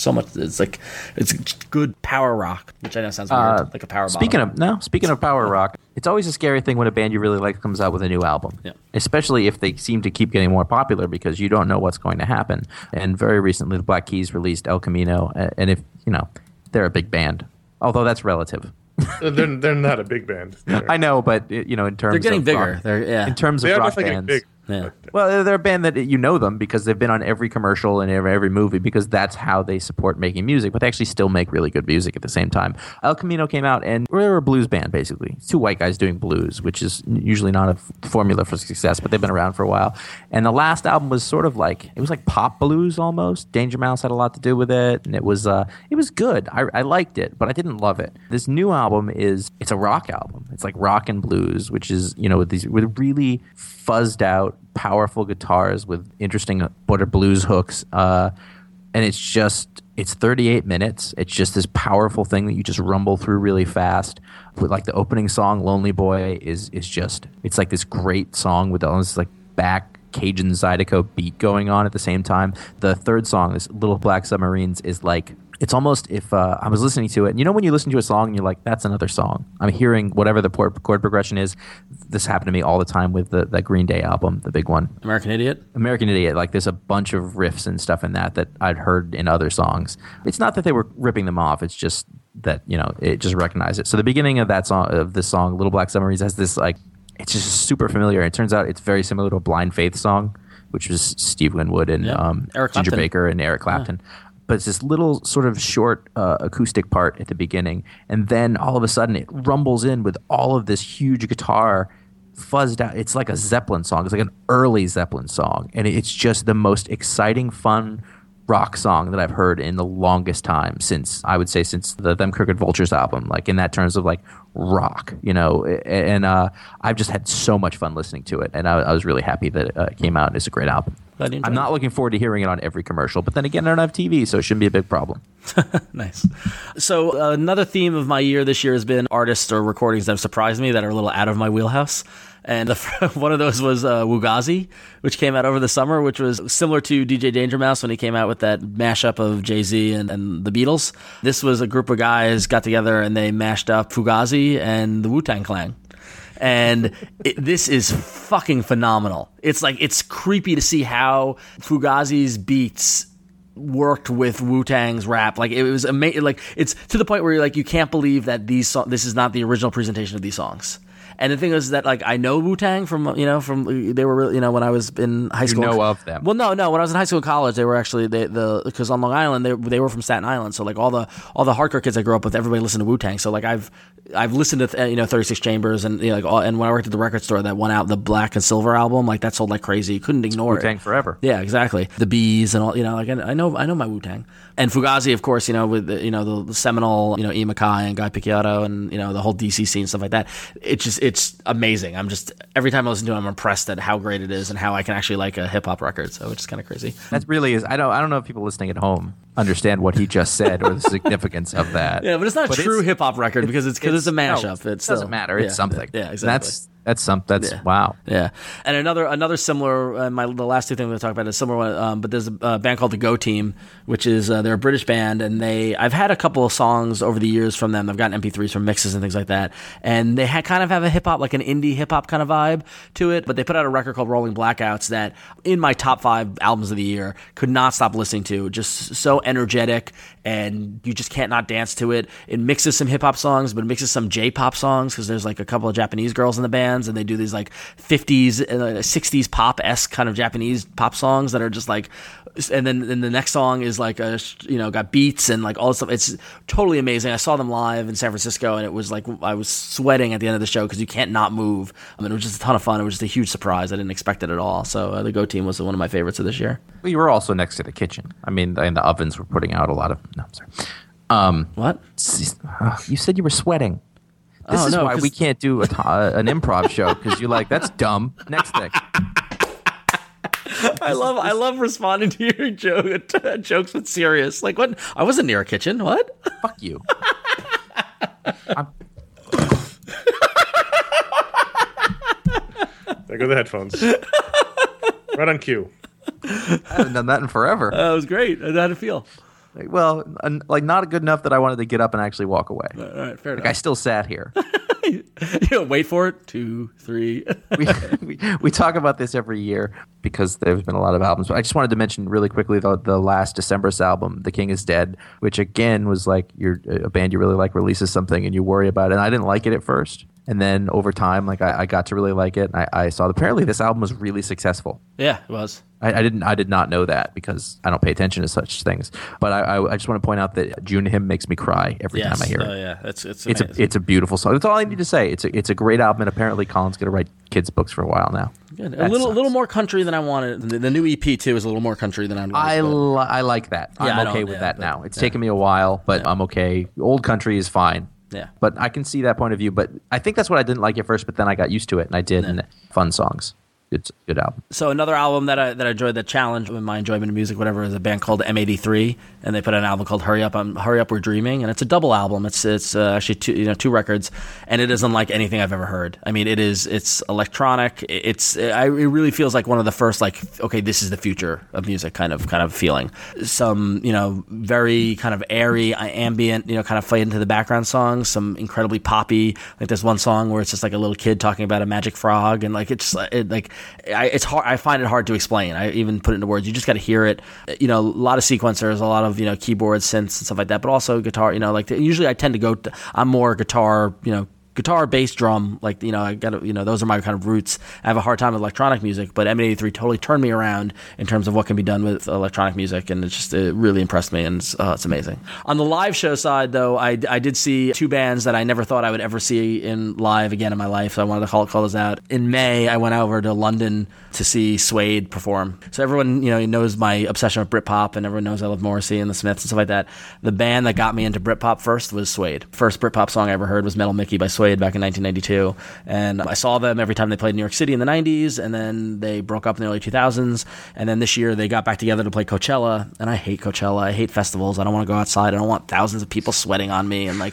It's good power rock, which I know sounds weird, like a power bottom. Speaking of power rock, it's always a scary thing when a band you really like comes out with a new album, especially if they seem to keep getting more popular, because you don't know what's going to happen. And very recently, the Black Keys released El Camino, and if they're a big band, although that's relative. They're not a big band. I know, but in terms they're getting of bigger. In terms of rock bands. Big. Yeah. Well, they're a band that you know them because they've been on every commercial and every movie, because that's how they support making music, but they actually still make really good music at the same time. El Camino came out, and we're a blues band, basically. It's 2 white guys doing blues, which is usually not a formula for success, but they've been around for a while. And the last album was sort of like, it was like pop blues almost. Danger Mouse had a lot to do with it, and it was good. I liked it, but I didn't love it. This new album it's a rock album. It's like rock and blues, which is, with really fuzzed out, powerful guitars with interesting border blues hooks, and it's 38 minutes. It's just this powerful thing that you just rumble through really fast. With like the opening song, "Lonely Boy," it's like this great song with all this like back Cajun Zydeco beat going on at the same time. The third song, this Little Black Submarines, is like, it's almost if I was listening to it, and when you listen to a song and you're like, that's another song. I'm hearing whatever the chord progression is. This happened to me all the time with that Green Day album, the big one. American Idiot? American Idiot. Like, there's a bunch of riffs and stuff in that I'd heard in other songs. It's not that they were ripping them off. It's just that, it just recognized it. So the beginning of this song, Little Black Submarines, has this, like, it's just super familiar. It turns out it's very similar to a Blind Faith song, which was Steve Winwood and Eric Ginger Clapton. Baker and Eric Clapton. Yeah. But it's this little sort of short acoustic part at the beginning, and then all of a sudden it rumbles in with all of this huge guitar fuzzed out. It's like a Zeppelin song. It's like an early Zeppelin song, and it's just the most exciting, fun rock song that I've heard in the longest time, since the Them Crooked Vultures album, like in that terms of like rock, and I've just had so much fun listening to it, and I was really happy that it came out, and it's a great album. Glad you enjoyed I'm not it. looking forward to hearing it on every commercial, but then again, I don't have TV, so it shouldn't be a big problem. Nice. So another theme of my year this year has been artists or recordings that have surprised me that are a little out of my wheelhouse. And one of those was Wugazi, which came out over the summer, which was similar to DJ Danger Mouse when he came out with that mashup of Jay-Z and the Beatles. This was a group of guys got together and they mashed up Fugazi and the Wu-Tang Clan. And this is fucking phenomenal. It's creepy to see how Fugazi's beats worked with Wu-Tang's rap. Like, it was amazing. Like, it's to the point where you're like, you can't believe that this is not the original presentation of these songs. And the thing is that, like, I know Wu-Tang from they were, when I was in high school. You know of them. Well, no. When I was in high school and college, they were actually because on Long Island they were from Staten Island. So like all the hardcore kids I grew up with, everybody listened to Wu-Tang. So like I've listened to 36 Chambers and and when I worked at the record store that went out the Black and Silver album, like that sold like crazy. You couldn't ignore Wu-Tang it. forever. Yeah, exactly. The Bees and all, like I know my Wu-Tang. And Fugazi, of course, with the seminal, Ian MacKaye and Guy Picciotto and the whole DC scene, stuff like that. It's amazing. I'm just, every time I listen to it, I'm impressed at how great it is and how I can actually like a hip hop record. So it's kind of crazy. That really is. I don't know if people listening at home understand what he just said or the significance of that. Yeah, but it's not a true hip hop record because it's a mashup. No, it doesn't matter. It's something. Yeah, exactly. That's wow. Yeah, and another similar. The last two things we're going to talk about is similar one. But there's a band called the Go Team, which is they're a British band, and I've had a couple of songs over the years from them. I've gotten MP3s from mixes and things like that, and they kind of have a hip hop, like an indie hip hop kind of vibe to it. But they put out a record called Rolling Blackouts that, in my top 5 albums of the year, could not stop listening to. Just so energetic, and you just can't not dance to it. It mixes some hip hop songs, but it mixes some J-pop songs because there's like a couple of Japanese girls in the band. And they do these like 50s and 60s pop-esque kind of Japanese pop songs that are just like, and then the next song is like got beats and like all this stuff. It's totally amazing. I saw them live in San Francisco, and it was like I was sweating at the end of the show because you can't not move. I mean, it was just a ton of fun. It was just a huge surprise. I didn't expect it at all. So the Go Team was one of my favorites of this year. Well, you were also next to the kitchen. I mean, and the ovens were putting out a lot of. No, I'm sorry. What? You said you were sweating. This is why we can't do an improv show, because you're like, that's dumb. Next thing. I love responding to your jokes with serious. Like, what? I wasn't near a kitchen. What? Fuck you. There go the headphones. Right on cue. I haven't done that in forever. It was great. How'd it feel? Well, like not good enough that I wanted to get up and actually walk away. All right, fair Like I still sat here. Wait for it. 2, 3. we talk about this every year because there's been a lot of albums. But I just wanted to mention really quickly the last December's album, The King Is Dead, which again was like a band you really like releases something and you worry about it. And I didn't like it at first. And then over time, like I got to really like it. I saw apparently this album was really successful. Yeah, it was. I did not know that because I don't pay attention to such things. But I just want to point out that June Hymn makes me cry every time I hear it. Yeah, it's It's a beautiful song. That's all I need to say. It's a great album, and apparently Colin's going to write kids' books for a while now. good. A little more country than I wanted. The new EP too is a little more country than I wanted. I like that. Yeah, I'm okay with that now. It's taken me a while, but I'm okay. Old country is fine. Yeah. But I can see that point of view. But I think that's what I didn't like at first, but then I got used to it, and I did. And fun songs. It's a good album. So another album that I enjoyed, that challenged my enjoyment of music, whatever, is a band called M83, and they put out an album called Hurry Up We're Dreaming, and it's a double album. It's actually two records, and it is unlike anything I've ever heard. I mean, it's electronic. It really feels like one of the first, like, okay, this is the future of music kind of feeling. Some very kind of airy, ambient, kind of fade into the background songs. Some incredibly poppy. Like there's one song where it's just like a little kid talking about a magic frog, and like it's hard. I find it hard to explain. I even put it into words. You just got to hear it. A lot of sequencers, a lot of keyboards, synths, and stuff like that. But also guitar. Usually I tend to go. I'm more guitar. Guitar, bass, drum, I got those are my kind of roots. I have a hard time with electronic music, but M83 totally turned me around in terms of what can be done with electronic music, and it really impressed me, and it's amazing. On the live show side, though, I did see two bands that I never thought I would ever see in live again in my life, so I wanted to call those out. In May, I went over to London to see Suede perform. So everyone, knows my obsession with Britpop, and everyone knows I love Morrissey and the Smiths and stuff like that. The band that got me into Britpop first was Suede. First Britpop song I ever heard was Metal Mickey by Suede. Suede back in 1992, and I saw them every time they played in New York City in the 90s, and then they broke up in the early 2000s, and then this year they got back together to play Coachella, and I hate Coachella. I hate festivals. I don't want to go outside. I don't want thousands of people sweating on me, and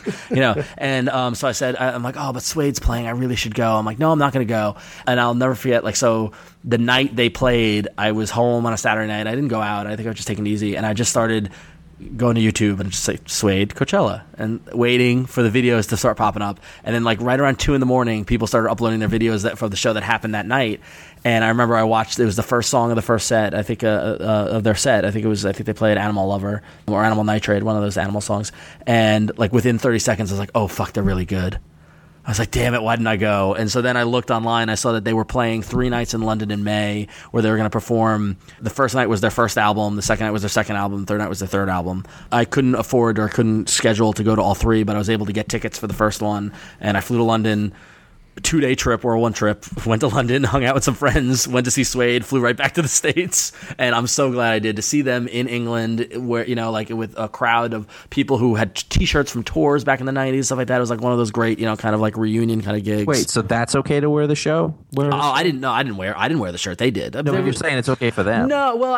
and so I said, I'm like, oh, but Suede's playing. I really should go. I'm like, no, I'm not going to go, and I'll never forget. Like, so the night they played, I was home on a Saturday night. I didn't go out. I think I was just taking it easy, and I just started going to YouTube and just say Suede Coachella and waiting for the videos to start popping up. And then like right around 2 a.m, people started uploading their videos for the show that happened that night. And I remember I watched, it was the first song of the first set, I think, of their set. I think they played Animal Lover or Animal Nitrate, one of those Animal songs. And like within 30 seconds, I was like, oh, fuck, they're really good. I was like, damn it, why didn't I go? And so then I looked online. I saw that they were playing 3 nights in London in May where they were going to perform. The first night was their first album. The second night was their second album. The third night was their third album. I couldn't afford or couldn't schedule to go to all 3, but I was able to get tickets for the first one. And I flew to London. 2-day trip or 1 trip, went to London, hung out with some friends, went to see Suede, flew right back to the States, and I'm so glad I did to see them in England, where like with a crowd of people who had t-shirts from tours back in the 90s, stuff like that. It was like one of those great, kind of like reunion kind of gigs. Wait, so that's okay to wear the show? I didn't know. I didn't wear the shirt. They did. No, but you're saying it's okay for them. No, well,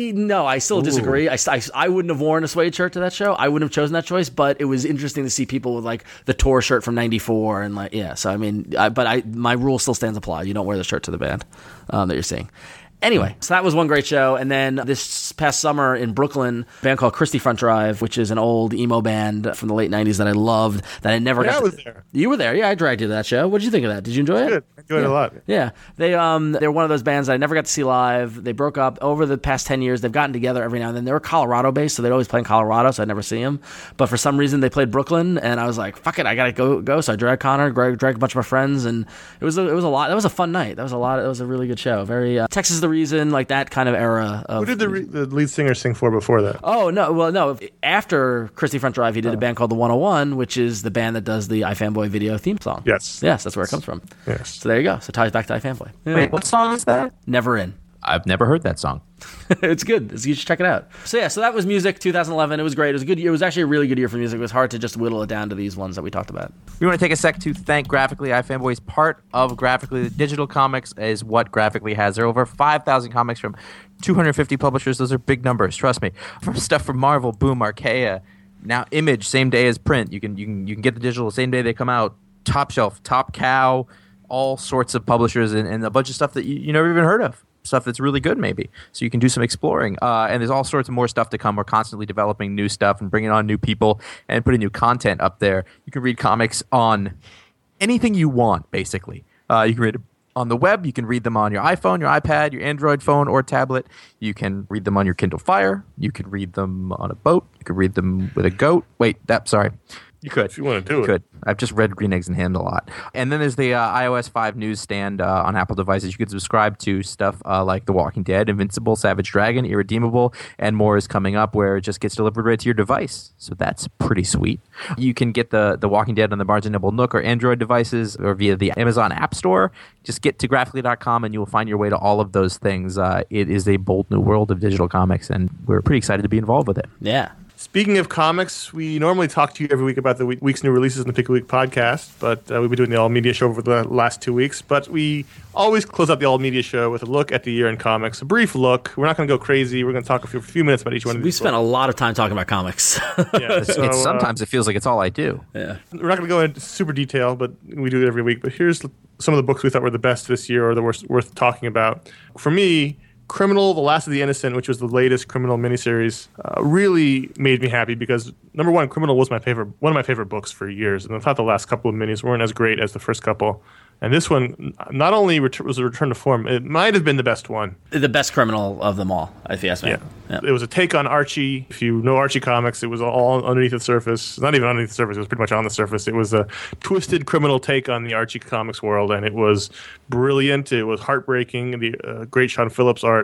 I still disagree. I wouldn't have worn a Suede shirt to that show. I wouldn't have chosen that choice, but it was interesting to see people with like the tour shirt from '94 and like, yeah. So I mean, my rule still stands applied. You don't wear the shirt to the band that you're seeing. Anyway, so that was one great show. And then this past summer in Brooklyn, a band called Christie Front Drive, which is an old emo band from the late 90s that I loved, that I never got I was there. You were there. Yeah, I dragged you to that show. What did you think of that? Did you enjoy it? Good. I enjoyed it a lot. Yeah. They're one of those bands that I never got to see live. They broke up over the past 10 years. They've gotten together every now and then. They were Colorado-based, so they'd always play in Colorado, so I'd never see them. But for some reason, they played Brooklyn, and I was like, fuck it, I got to go. So I dragged Connor, dragged a bunch of my friends, and it was a lot. That was a fun night. That was a lot. It was a really good show. Very Texas is the Reason, like that kind of era. Of, Who did the lead singer sing for before that? Oh, no. Well, no. After Christie Front Drive, he did a band called The 101, which is the band that does the iFanboy video theme song. Yes. Yes, that's where it comes from. Yes. So there you go. So it ties back to iFanboy. Yeah. Wait, what song is that? Never In. I've never heard that song. It's good. You should check it out. So yeah, so that was music 2011. It was great. It was a good year. It was actually a really good year for music. It was hard to just whittle it down to these ones that we talked about. We want to take a sec to thank Graphically. iFanboys, part of Graphically. The digital comics is what Graphically has. There are over 5,000 comics from 250 publishers. Those are big numbers, trust me. From stuff from Marvel, Boom, Archaea, now Image, same day as print. You can get the digital the same day they come out. Top Shelf, Top Cow, all sorts of publishers, and a bunch of stuff that you never even heard of. Stuff that's really good, maybe. So you can do some exploring. And there's all sorts of more stuff to come. We're constantly developing new stuff and bringing on new people and putting new content up there. You can read comics on anything you want, basically. You can read it on the web. You can read them on your iPhone, your iPad, your Android phone, or tablet. You can read them on your Kindle Fire. You can read them on a boat. You can read them with a goat. Sorry. You could. If you want to do it. Could. I've just read Green Eggs and Ham a lot. And then there's the iOS 5 newsstand on Apple devices. You can subscribe to stuff like The Walking Dead, Invincible, Savage Dragon, Irredeemable, and more is coming up where it just gets delivered right to your device. So that's pretty sweet. You can get the Walking Dead on the Barnes & Noble Nook or Android devices or via the Amazon App Store. Just get to graphically.com and you will find your way to all of those things. It is a bold new world of digital comics, and we're pretty excited to be involved with it. Yeah. Speaking of comics, we normally talk to you every week about the week's new releases in the Pick a Week podcast, but we've been doing the All Media Show over the last 2 weeks. But we always close out the All Media Show with a look at the year in comics, a brief look. We're not going to go crazy. We're going to talk a few minutes about each one of these. We spent a lot of time talking about comics. Yeah, so, sometimes it feels like it's all I do. Yeah. We're not going to go into super detail, but we do it every week. But here's some of the books we thought were the best this year or the worth talking about. For me, Criminal, The Last of the Innocent, which was the latest Criminal miniseries, really made me happy because, number one, Criminal was one of my favorite books for years, and I thought the last couple of minis weren't as great as the first couple. And this one not only was a return to form, it might have been the best one. The best Criminal of them all, if you ask me. Yeah. It was a take on Archie. If you know Archie comics, it was all underneath the surface. Not even underneath the surface, it was pretty much on the surface. It was a twisted criminal take on the Archie comics world, and it was brilliant. It was heartbreaking. The great Sean Phillips art.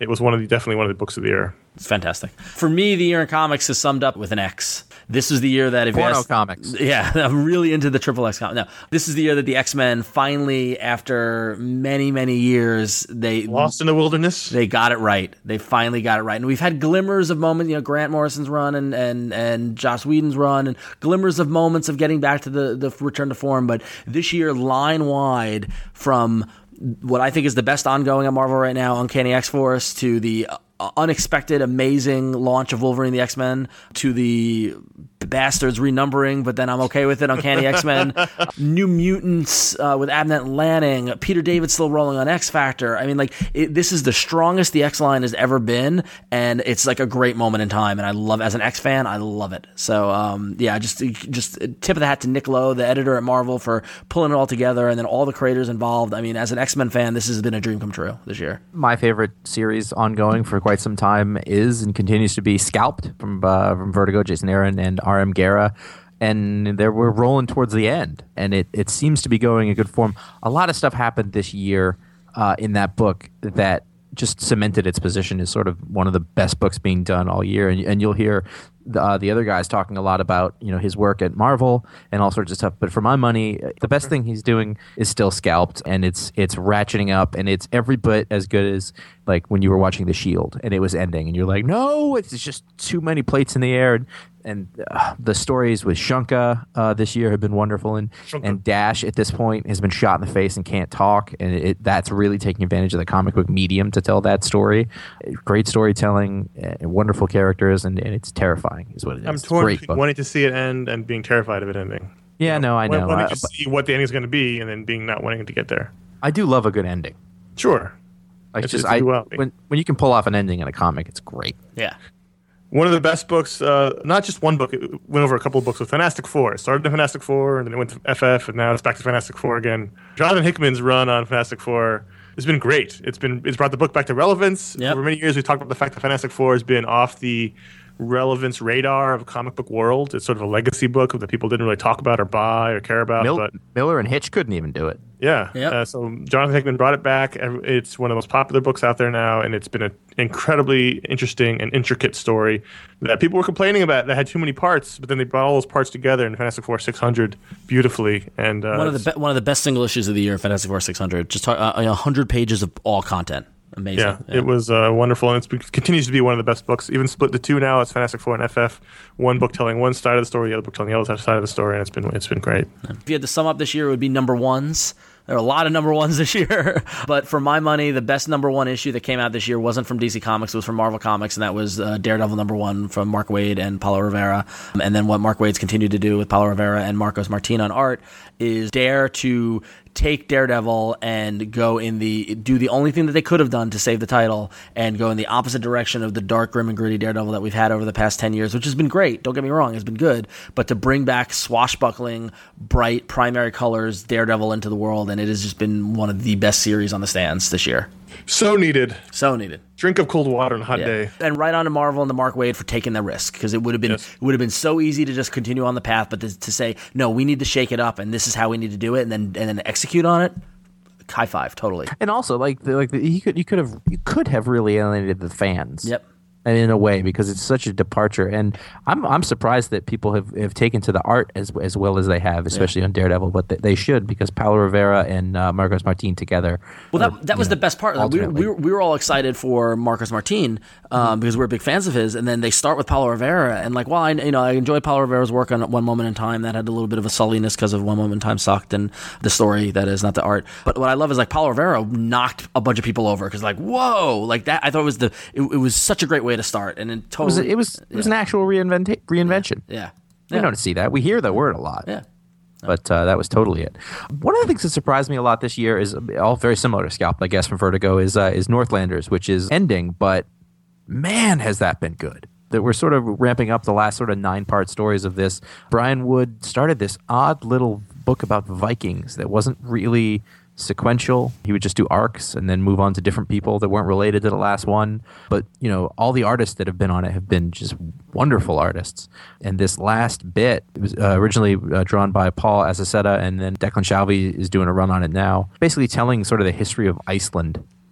it was definitely one of the books of the year. It's fantastic. For me, the year in comics is summed up with an X. This is the year that if you Porno asked, comics. Yeah, I'm really into the Triple X comic. No, this is the year that the X-Men finally, after many, many years, they Lost in the Wilderness. They got it right. They finally got it right. And we've had glimmers of moments, Grant Morrison's run and Joss Whedon's run, and glimmers of moments of getting back to the return to form. But this year, line wide, from what I think is the best ongoing at Marvel right now, Uncanny X-Force, to the unexpected, amazing launch of Wolverine the X-Men, to the bastards renumbering, but then I'm okay with it, Uncanny X-Men, New Mutants with Abnett Lanning, Peter David still rolling on X-Factor. I mean, this is the strongest the X-line has ever been, and it's like a great moment in time, and I love, as an X-fan, I love it. So, just tip of the hat to Nick Lowe, the editor at Marvel, for pulling it all together, and then all the creators involved. I mean, as an X-Men fan, this has been a dream come true this year. My favorite series ongoing for quite some time is and continues to be Scalped from Vertigo, Jason Aaron and R.M. Guerra. And we're rolling towards the end, and it seems to be going in good form. A lot of stuff happened this year in that book that just cemented its position as sort of one of the best books being done all year. And you'll hear the other guys talking a lot about his work at Marvel and all sorts of stuff. But for my money, the best thing he's doing is still Scalped, and it's ratcheting up, and it's every bit as good as like when you were watching The Shield and it was ending, and you're like, no, it's just too many plates in the air. And the stories with Shunka this year have been wonderful, and Dash at this point has been shot in the face and can't talk, and that's really taking advantage of the comic book medium to tell that story. Great storytelling, wonderful characters, and it's terrifying is what it is. I'm torn between wanting to see it end and being terrified of it ending. Yeah, no, I know. Wanting to see what the ending is going to be, and then being not wanting to get there. I do love a good ending. Sure. Like when you can pull off an ending in a comic, it's great. Yeah. One of the best books, not just one book, it went over a couple of books with Fantastic Four. It started in Fantastic Four, and then it went to FF, and now it's back to Fantastic Four again. Jonathan Hickman's run on Fantastic Four has been great. It's brought the book back to relevance. Yep. For many years, we talked about the fact that Fantastic Four has been off the relevance radar of a comic book world. It's sort of a legacy book that people didn't really talk about or buy or care about. But Miller and Hitch couldn't even do it. Yeah. Yep. So Jonathan Hickman brought it back. It's one of the most popular books out there now, and it's been an incredibly interesting and intricate story that people were complaining about that had too many parts, but then they brought all those parts together in Fantastic Four 600 beautifully. And one of the best single issues of the year, Fantastic Four 600. Just 100 pages of all content. Amazing. Yeah, it was wonderful, and it continues to be one of the best books. Even split the two now. It's Fantastic Four and FF. One book telling one side of the story, the other book telling the other side of the story, and it's been great. If you had to sum up this year, it would be number ones. There are a lot of number ones this year, but for my money, the best number one issue that came out this year wasn't from DC Comics, it was from Marvel Comics, and that was Daredevil number one from Mark Waid and Paulo Rivera. And then what Mark Waid's continued to do with Paulo Rivera and Marcos Martin on art is dare to take Daredevil and do the only thing that they could have done to save the title and go in the opposite direction of the dark, grim, and gritty Daredevil that we've had over the past 10 years, which has been great. Don't get me wrong, it's been good. But to bring back swashbuckling, bright, primary colors Daredevil into the world, and it has just been one of the best series on the stands this year. So needed. So needed. Drink of cold water on a hot day. And right on to Marvel and to Mark Waid for taking the risk, because it would have been so easy to just continue on the path, but to say, no, we need to shake it up, and this is how we need to do it, and then execute on it. High five, totally. And also, you could have really alienated the fans. Yep. And in a way, because it's such a departure, and I'm surprised that people have taken to the art as well as they have, especially on Daredevil. But they should, because Paulo Rivera and Marcos Martin together. Well, that was the best part. We were all excited for Marcos Martin because we're big fans of his, and then they start with Paulo Rivera, and I enjoy Paulo Rivera's work on One Moment in Time. That had a little bit of a sulliness because of One Moment in Time sucked, and the story, that is, not the art. But what I love is Paulo Rivera knocked a bunch of people over because whoa, that I thought it was such a great way to start, and it totally it was an actual reinvention. Yeah. We don't see that. We hear the word a lot. Yeah. But that was totally it. One of the things that surprised me a lot this year is all very similar to Scalped, I guess, from Vertigo, is Northlanders, which is ending, but man, has that been good. That we're sort of ramping up the last sort of 9-part stories of this. Brian Wood started this odd little book about Vikings that wasn't really sequential. He would just do arcs and then move on to different people that weren't related to the last one. But, all the artists that have been on it have been just wonderful artists. And this last bit, it was originally drawn by Paul Azaceta, and then Declan Shalvey is doing a run on it now, basically telling sort of the history of Iceland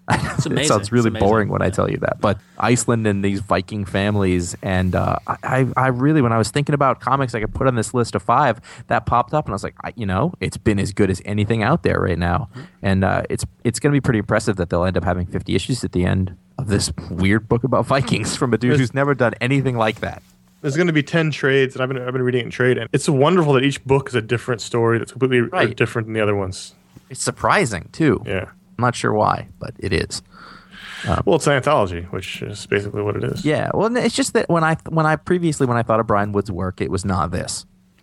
It's amazing. It sounds really It's amazing. boring when I tell you that, but Iceland and these Viking families, and I really, when I was thinking about comics I could put on this list of 5, that popped up, and I was like, it's been as good as anything out there right now, and it's going to be pretty impressive that they'll end up having 50 issues at the end of this weird book about Vikings from a dude who's never done anything like that. There's going to be 10 trades, and I've been reading it in trade, and it's wonderful that each book is a different story that's completely different than the other ones. It's surprising too. Yeah. I'm not sure why, but it is. Well, it's an anthology, which is basically what it is. Yeah, well, it's just that when I thought of Brian Wood's work, it was not this,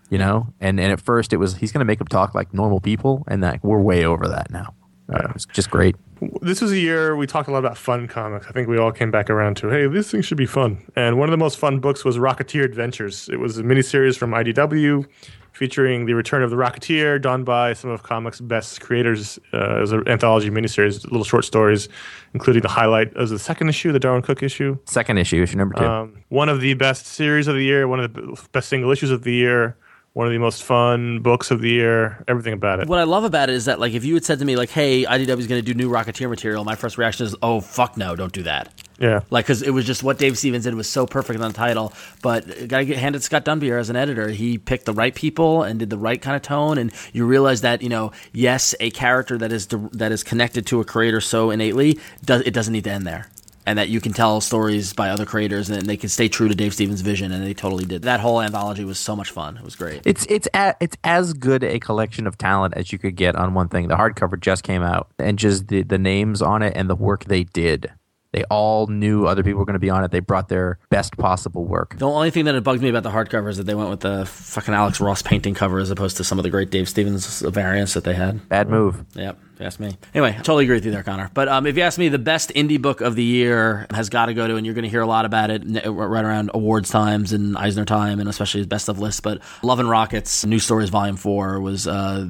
and at first it was he's going to make them talk like normal people, and that we're way over that now. It's just great. This was a year we talked a lot about fun comics. I think we all came back around to, hey, this thing should be fun. And one of the most fun books was Rocketeer Adventures. It was a miniseries from IDW featuring the return of the Rocketeer, done by some of comics' best creators as an anthology miniseries, little short stories, including the highlight of the second issue, the Darwin Cook issue. Second issue number 2. One of the best series of the year, one of the best single issues of the year, one of the most fun books of the year, everything about it. What I love about it is that, like, if you had said to me, like, hey, IDW is going to do new Rocketeer material, my first reaction is, oh, fuck no, don't do that. Yeah. Like, because it was just what Dave Stevens did was so perfect on the title. But got to get handed Scott Dunbier as an editor. He picked the right people and did the right kind of tone. And you realize that, yes, a character that is connected to a creator so innately, it doesn't need to end there. And that you can tell stories by other creators and they can stay true to Dave Stevens' vision, and they totally did. That whole anthology was so much fun. It was great. It's as good a collection of talent as you could get on one thing. The hardcover just came out, and just the names on it and the work they did. They all knew other people were going to be on it. They brought their best possible work. The only thing that bugged me about the hardcover is that they went with the fucking Alex Ross painting cover as opposed to some of the great Dave Stevens variants that they had. Bad move. Yep, if you ask me. Anyway, I totally agree with you there, Connor. But if you ask me, the best indie book of the year has got to go to, and you're going to hear a lot about it right around awards times and Eisner time, and especially his best of list. But Love and Rockets, New Stories Volume 4 was.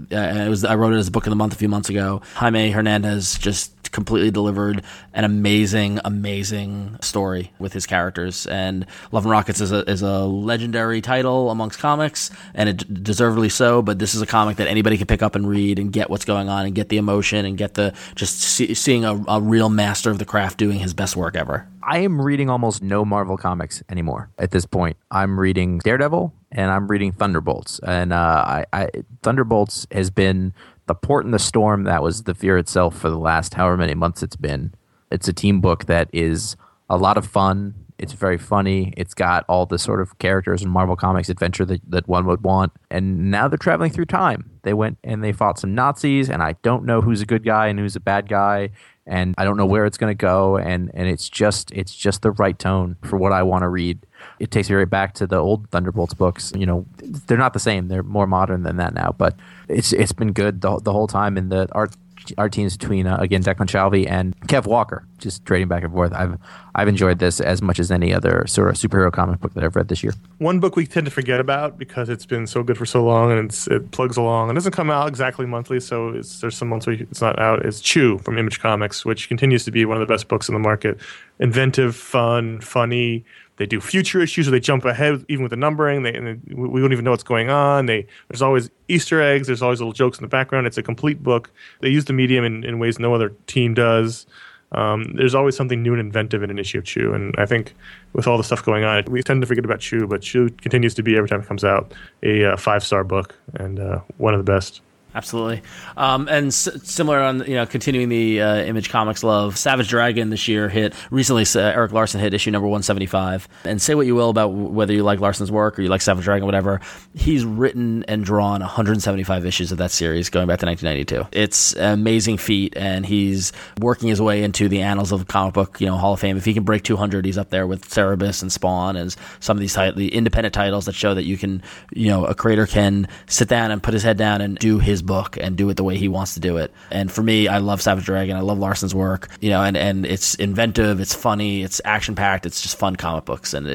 I wrote it as a book of the month a few months ago. Jaime Hernandez just completely delivered an amazing story with his characters, and Love and Rockets is a legendary title amongst comics, and it deservedly so. But this is a comic that anybody can pick up and read and get what's going on and get the emotion and get the seeing a real master of the craft doing his best work ever. I am reading almost no Marvel comics anymore at this point. I'm reading Daredevil and I'm reading Thunderbolts, and Thunderbolts has been the port in the storm that was the Fear itself for the last however many months it's been. It's a team book that is a lot of fun. It's very funny. It's got all the sort of characters in Marvel Comics adventure that one would want. And now they're traveling through time. They went and they fought some Nazis, and I don't know who's a good guy and who's a bad guy, and I don't know where it's going to go. And it's just the right tone for what I want to read. It takes me right back to the old Thunderbolts books. They're not the same. They're more modern than that now, but it's been good the whole time. And the art teams between again Declan Shalvey and Kev Walker, just trading back and forth. I've enjoyed this as much as any other sort of superhero comic book that I've read this year. One book we tend to forget about because it's been so good for so long, and it plugs along. It doesn't come out exactly monthly, so there's some months where it's not out. It's Chew from Image Comics, which continues to be one of the best books in the market. Inventive, fun, funny. They do future issues, or they jump ahead even with the numbering. We don't even know what's going on. There's always Easter eggs. There's always little jokes in the background. It's a complete book. They use the medium in ways no other team does. There's always something new and inventive in an issue of Chew, and I think with all the stuff going on, we tend to forget about Chew, but Chew continues to be, every time it comes out, a 5-star book and one of the best. Absolutely. And similar on, continuing the Image Comics love, Savage Dragon this year hit, recently Eric Larson hit issue number 175. And say what you will about whether you like Larson's work or you like Savage Dragon, whatever, he's written and drawn 175 issues of that series going back to 1992. It's an amazing feat, and he's working his way into the annals of the comic book, Hall of Fame. If he can break 200, he's up there with Cerebus and Spawn and some of these the independent titles that show that you can, a creator can sit down and put his head down and do his book and do it the way he wants to do it. And for me, I love Savage Dragon. I love Larson's work, and it's inventive, it's funny, it's action packed, it's just fun comic books. And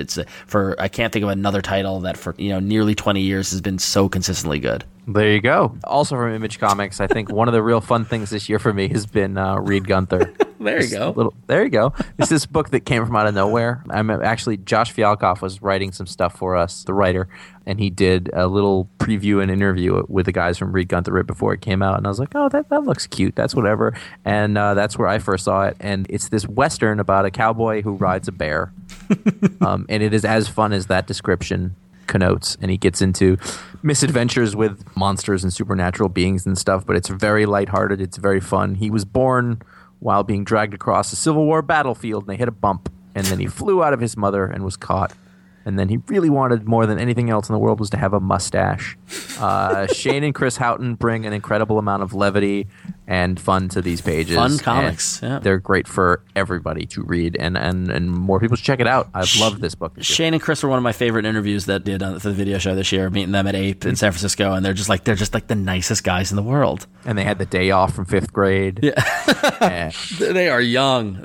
I can't think of another title that for, nearly 20 years has been so consistently good. There you go. Also from Image Comics, I think one of the real fun things this year for me has been Reed Gunther. There you go. There you go. It's this book that came from out of nowhere. Actually, Josh Fialkoff was writing some stuff for us, the writer, and he did a little preview and interview with the guys from Read Gunther right before it came out. And I was like, oh, that looks cute. That's whatever. And that's where I first saw it. And it's this Western about a cowboy who rides a bear. And it is as fun as that description connotes, and he gets into misadventures with monsters and supernatural beings and stuff, but it's very lighthearted. It's very fun. He was born while being dragged across a Civil War battlefield, and they hit a bump, and then he flew out of his mother and was caught. And then he really wanted more than anything else in the world was to have a mustache. Shane and Chris Houghton bring an incredible amount of levity and fun to these pages. Fun comics. And yeah. they're great for everybody to read, and more people should check it out. I've loved this book. Shane and Chris were one of my favorite interviews that did for the video show this year, meeting them at Ape in San Francisco, and they're just like the nicest guys in the world. And they had the day off from 5th grade. Yeah. They are young.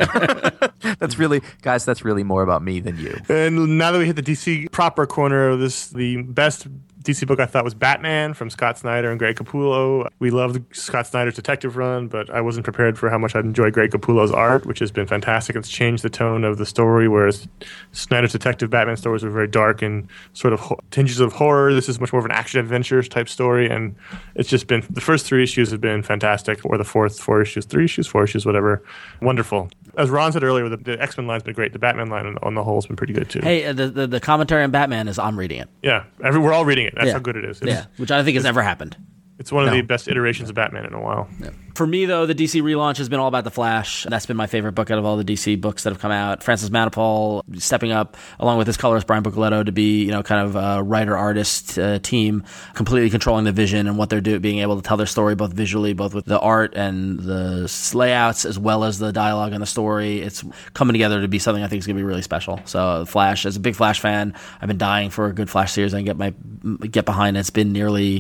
That's really more about me than you. And now that we hit the DC proper corner of this, the best DC book I thought was Batman from Scott Snyder and Greg Capullo. We loved Scott Snyder's detective run, but I wasn't prepared for how much I'd enjoy Greg Capullo's art, which has been fantastic. It's changed the tone of the story, whereas Snyder's detective Batman stories were very dark and sort of tinges of horror. This is much more of an action-adventure type story, and it's just been, the first 3 issues have been fantastic, or the four issues, whatever. Wonderful. As Ron said earlier, the X-Men line's been great. The Batman line on the whole has been pretty good, too. Hey, the commentary on Batman is, I'm reading it. Yeah, we're all reading it. That's how good it is. Which I don't think has ever happened. It's one of the best iterations of Batman in a while. Yeah. For me, though, the DC relaunch has been all about The Flash. That's been my favorite book out of all the DC books that have come out. Francis Manapul stepping up, along with his colorist Brian Buccoletto, to be kind of a writer-artist team, completely controlling the vision and what they're doing, being able to tell their story both visually, both with the art and the layouts, as well as the dialogue and the story. It's coming together to be something I think is going to be really special. So, The Flash, as a big Flash fan, I've been dying for a good Flash series I can get behind. It's been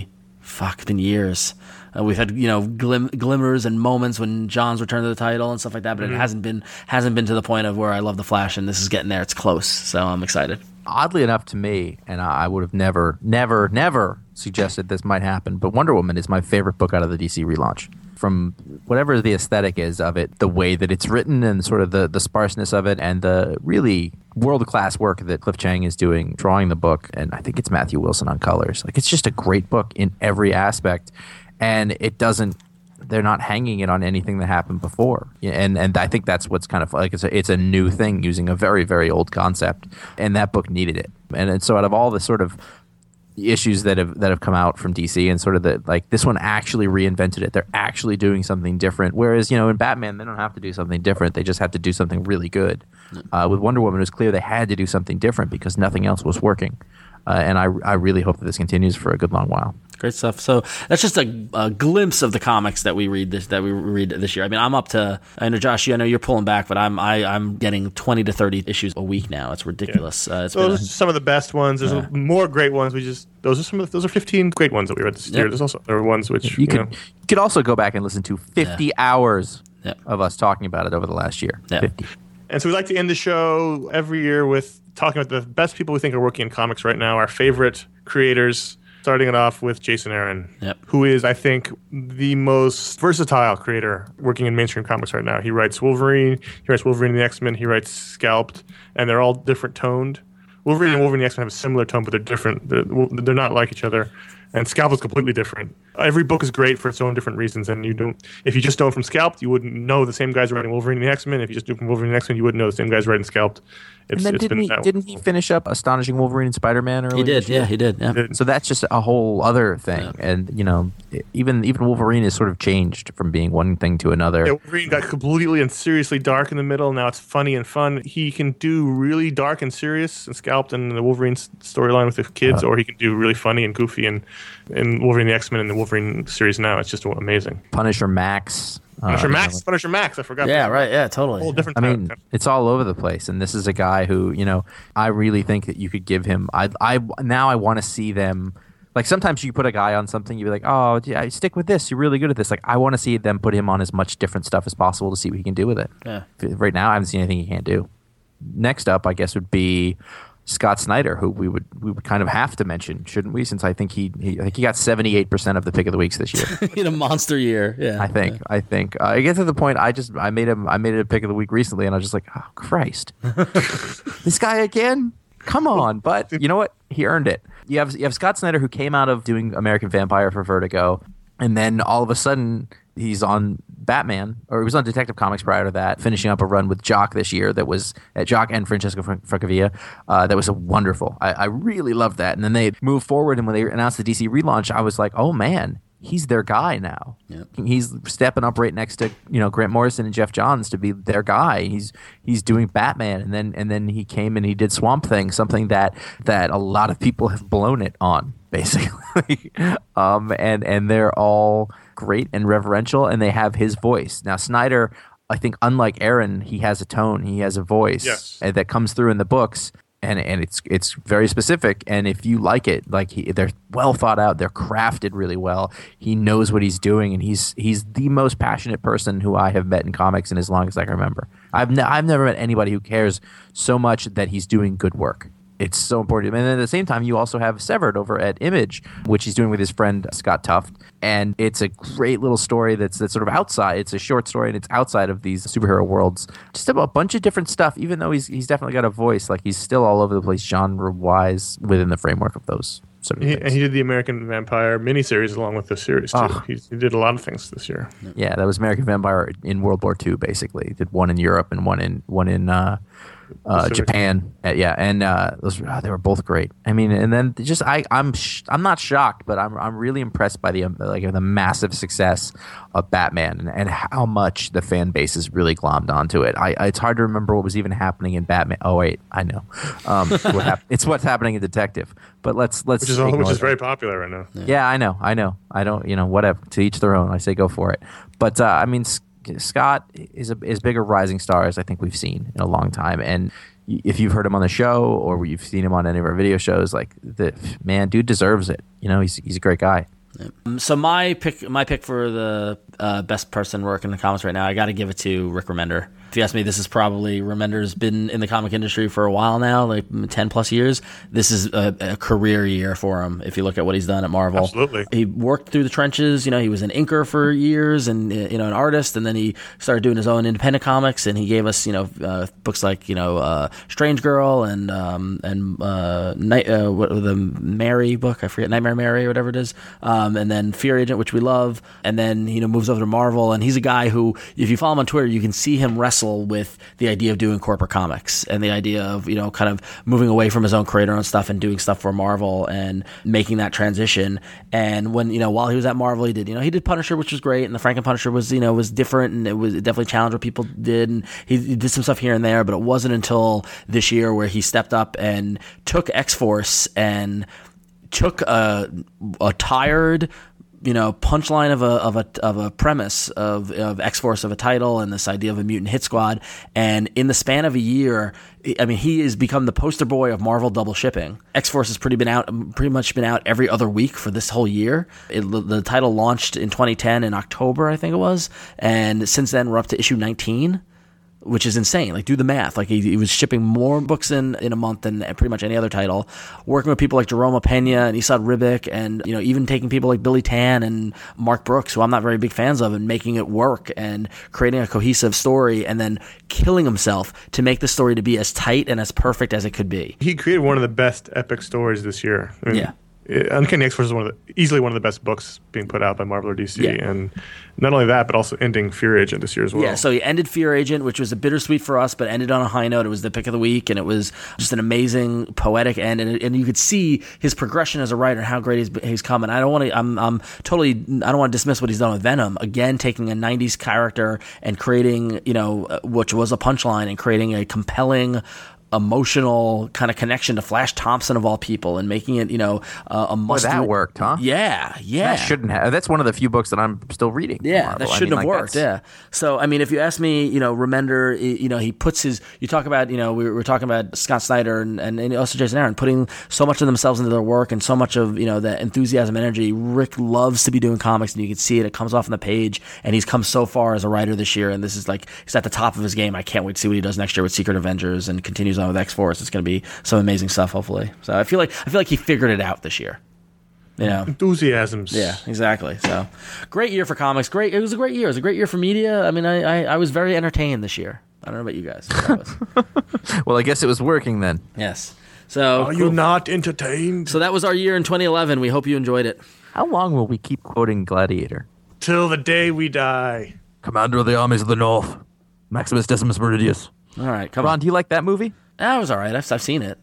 been years. We've had glimmers and moments when John's returned to the title and stuff like that, but it hasn't been to the point of where I love the Flash, and this is getting there. It's close, so I'm excited. Oddly enough to me, and I would have never suggested this might happen, but Wonder Woman is my favorite book out of the DC relaunch. From whatever the aesthetic is of it, the way that it's written and sort of the sparseness of it, and the really world-class work that Cliff Chiang is doing drawing the book, and I think it's Matthew Wilson on colors. Like, it's just a great book in every aspect, and they're not hanging it on anything that happened before. And I think that's what's kind of like, it's a new thing using a very, very old concept, and that book needed it. And so out of all the sort of issues that have come out from DC, and sort of this one actually reinvented it. They're actually doing something different. Whereas, in Batman, they don't have to do something different. They just have to do something really good. With Wonder Woman, it was clear they had to do something different because nothing else was working. And I really hope that this continues for a good long while. Great stuff. So that's just a glimpse of the comics that we read this year. I mean, I'm up to. I know, Josh, I know you're pulling back, but I'm getting 20 to 30 issues a week now. It's ridiculous. Those are some of the best ones. There's more great ones. Those are 15 great ones that we read this year. There's also there are ones which you could also go back and listen to 50 hours of us talking about it over the last year. 50. And so we like to end the show every year with talking about the best people we think are working in comics right now, our favorite creators. Starting it off with Jason Aaron, who is, I think, the most versatile creator working in mainstream comics right now. He writes Wolverine, and the X-Men, he writes Scalped, and they're all different toned. Wolverine and the X-Men have a similar tone, but they're different. They're not like each other. And Scalped is completely different. Every book is great for its own different reasons, and if you just know from Scalped, you wouldn't know the same guys writing Wolverine and the X-Men. If you just knew from Wolverine and the X-Men, you wouldn't know the same guys writing Scalped. Didn't he finish up Astonishing Wolverine and Spider-Man earlier? He did, he did. Yeah. So that's just a whole other thing. Yeah. And, even Wolverine has sort of changed from being one thing to another. Yeah, Wolverine got completely and seriously dark in the middle. Now it's funny and fun. He can do really dark and serious and Scalped in the Wolverine storyline with the kids, or he can do really funny and goofy in Wolverine, the X-Men, and the Wolverine series now. It's just amazing. Punisher Max. Punisher Max, I forgot. Yeah, right. Yeah, totally. Whole different time. It's all over the place, and this is a guy who, I really think that you could give him. I want to see them. Like, sometimes you put a guy on something, you'd be like, oh, yeah, stick with this. You're really good at this. Like, I want to see them put him on as much different stuff as possible to see what he can do with it. Yeah. Right now, I haven't seen anything he can't do. Next up, I guess, would be Scott Snyder, who we would kind of have to mention, shouldn't we? Since I think he got 78% of the pick of the weeks this year. In a monster year, yeah. I think. I get to the point. I made it a pick of the week recently, and I was just like, oh Christ, this guy again. Come on, but you know what? He earned it. You have Scott Snyder, who came out of doing American Vampire for Vertigo, and then all of a sudden he's on Batman, or he was on Detective Comics prior to that, finishing up a run with Jock this year that was Jock and Francesco Francavilla. That was wonderful. I really loved that. And then they moved forward, and when they announced the DC relaunch, I was like, oh man, he's their guy now. Yep. He's stepping up right next to Grant Morrison and Jeff Johns to be their guy. He's doing Batman, and then he came and he did Swamp Thing, something that a lot of people have blown it on, basically. And they're all great and reverential, and they have his voice. Now Snyder, I think, unlike Aaron, he has a tone, he has a voice that comes through in the books. And it's very specific, and if you like it, they're well thought out, they're crafted really well. He knows what he's doing, and he's the most passionate person who I have met in comics in as long as I can remember. I've never met anybody who cares so much that he's doing good work. It's so important. And then at the same time, you also have Severed over at Image, which he's doing with his friend Scott Tuft. And it's a great little story that's sort of outside. It's a short story, and it's outside of these superhero worlds. Just about a bunch of different stuff, even though he's definitely got a voice. Like, he's still all over the place genre-wise within the framework of those sort of things. And he did the American Vampire miniseries along with the series, too. Oh. He did a lot of things this year. Yeah, that was American Vampire in World War II, basically. He did one in Europe and one in Japan, and those they were both great. I mean, and then just I'm not shocked, but I'm really impressed by the massive success of Batman and how much the fan base has really glommed onto it. It's hard to remember what was even happening in Batman. Oh wait, I know. It's what's happening in Detective. But let's which is very popular right now. Yeah, I know. I don't whatever. To each their own. I say go for it. But I mean, Scott is as big a rising star as I think we've seen in a long time. And if you've heard him on the show or you've seen him on any of our video shows, like, the man, dude deserves it. He's a great guy. So my pick for the best person working in the comics right now, I got to give it to Rick Remender. If you ask me, this is probably Remender's been in the comic industry for a while now, like 10 plus years. This is a career year for him. If you look at what he's done at Marvel, absolutely, he worked through the trenches. He was an inker for years and an artist, and then he started doing his own independent comics. And he gave us books like Strange Girl and the Mary book, I forget, Nightmare Mary or whatever it is. And then Fear Agent, which we love, and then moves over to Marvel. And he's a guy who, if you follow him on Twitter, you can see him wrestle with the idea of doing corporate comics and the idea of kind of moving away from his own creator and stuff and doing stuff for Marvel and making that transition. And when while he was at Marvel, he did Punisher, which was great, and the Franken Punisher was was different, and it definitely challenged what people did, and he did some stuff here and there. But it wasn't until this year where he stepped up and took X-Force and took a tired punchline of a premise of X-Force, of a title, and this idea of a mutant hit squad, and in the span of a year, I mean, he has become the poster boy of Marvel double shipping. X-Force has pretty much been out every other week for this whole year. The title launched in 2010 in October, I think it was, and since then we're up to issue 19. Which is insane. Like, do the math. Like, he was shipping more books in a month than pretty much any other title. Working with people like Jerome Pena and Esad Ribic, and even taking people like Billy Tan and Mark Brooks, who I'm not very big fans of, and making it work and creating a cohesive story, and then killing himself to make the story to be as tight and as perfect as it could be. He created one of the best epic stories this year. I mean, yeah. Uncanny X-Force is easily one of the best books being put out by Marvel or DC, and not only that, but also ending Fear Agent this year as well. Yeah, so he ended Fear Agent, which was a bittersweet for us, but ended on a high note. It was the pick of the week, and it was just an amazing poetic end, and you could see his progression as a writer, how great he's come. And I don't want to dismiss what he's done with Venom. Again, taking a '90s character and creating, which was a punchline, and creating a compelling, emotional kind of connection to Flash Thompson of all people, and making it a must. That worked, huh? Yeah. That shouldn't have. That's one of the few books that I'm still reading. Yeah, that shouldn't have worked. Yeah. So I mean, if you ask me, Remender, he puts his. You talk about we were talking about Scott Snyder and also Jason Aaron putting so much of themselves into their work and so much of the enthusiasm, energy. Rick loves to be doing comics, and you can see it. It comes off on the page, and he's come so far as a writer this year, and this is like he's at the top of his game. I can't wait to see what he does next year with Secret Avengers, and continues on on with X-Force. It's going to be some amazing stuff, hopefully. So I feel like he figured it out this year. You know, enthusiasms. yeah, exactly. So great year for comics. It was a great year. It was a great year for media. I mean, I was very entertained this year. I don't know about you guys. I was. Well, I guess it was working then. Yes. So Are you not entertained? So that was our year in 2011. We hope you enjoyed it. How long will we keep quoting Gladiator? Till the day we die. Commander of the armies of the North, Maximus Decimus Meridius. All right, come Ron, on. do you like that movie? That was all right. I've seen it.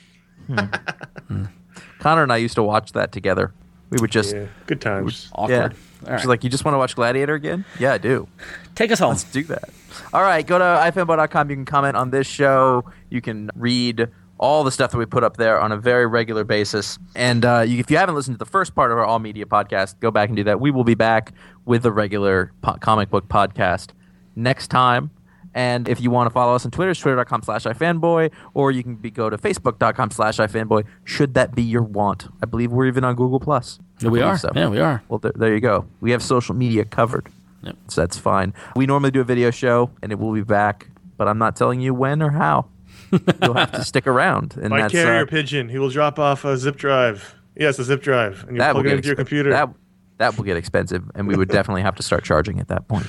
Connor and I used to watch that together. We would just, Yeah, good times. Awkward. She's All right. like, you just want to watch Gladiator again? Yeah, I do. Take us home. Let's do that. All right, go to ifanboy.com. You can comment on this show. You can read all the stuff that we put up there on a very regular basis. And if you haven't listened to the first part of our All Media podcast, go back and do that. We will be back with the regular comic book podcast next time. And if you want to follow us on Twitter, it's twitter.com/ifanboy, or you can go to facebook.com/ifanboy, should that be your want. I believe we're even on Google+. Yeah, we are. So. Yeah, we are. Well, there you go. We have social media covered. Yep. So that's fine. We normally do a video show, and it will be back, but I'm not telling you when or how. You'll have to stick around. And By that's carrier pigeon, he will drop off a zip drive. Yes, a zip drive, and you that plug will it get into your computer. That will get expensive, and we would definitely have to start charging at that point.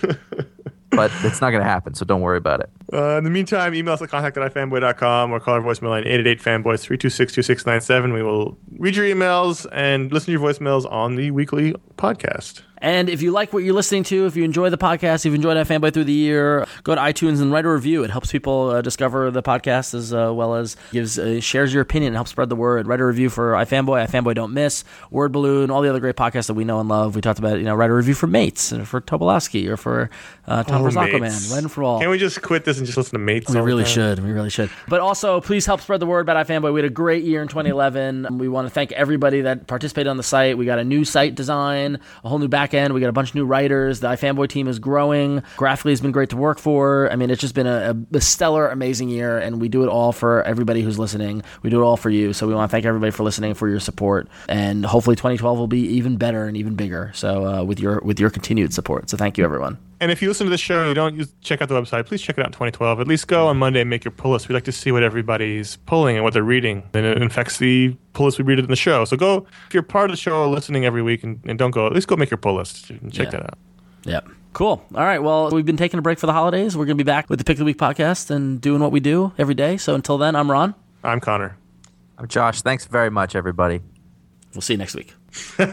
But it's not going to happen, so don't worry about it. In the meantime, email us at contact@ifanboy.com or call our voicemail line 888-FANBOYS 326-2697. We will read your emails and listen to your voicemails on the weekly podcast. And if you like what you're listening to, if you enjoy the podcast, if you've enjoyed iFanboy through the year, go to iTunes and write a review. It helps people discover the podcast as well as shares your opinion and helps spread the word. Write a review for iFanboy, iFanboy Don't Miss, Word Balloon, all the other great podcasts that we know and love. We talked about, write a review for Mates, or for Tobolowsky, or for Tom Verzocco Mates. Man, Ren for All. Can't we just quit this and just listen to Mates? We all the really time? should. We really should. But also, please help spread the word about iFanboy. We had a great year in 2011. We want to thank everybody that participated on the site. We got a new site design, a whole new back end. We got a bunch of new writers. The iFanboy team is growing. Graphically, it's been great to work for. I mean, it's just been a stellar, amazing year, and we do it all for everybody who's listening. We do it all for you. So we want to thank everybody for listening, for your support, and hopefully 2012 will be even better and even bigger. So with your continued support. So thank you, everyone. And if you listen to the show and you don't check out the website, please check it out in 2012. At least go on Monday and make your pull list. We like to see what everybody's pulling and what they're reading. And it affects the pull list we read it in the show. So go, if you're part of the show listening every week and don't go, at least go make your pull list and check that out. Yep. Cool. All right. Well, we've been taking a break for the holidays. We're going to be back with the Pick of the Week podcast and doing what we do every day. So until then, I'm Ron. I'm Connor. I'm Josh. Thanks very much, everybody. We'll see you next week.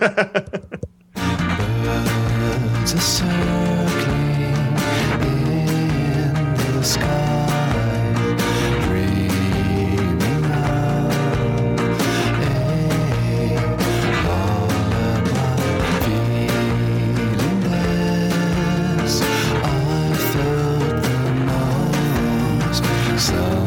Birds are circling in the sky, dreaming of a lullaby, feeling blessed. I felt the most.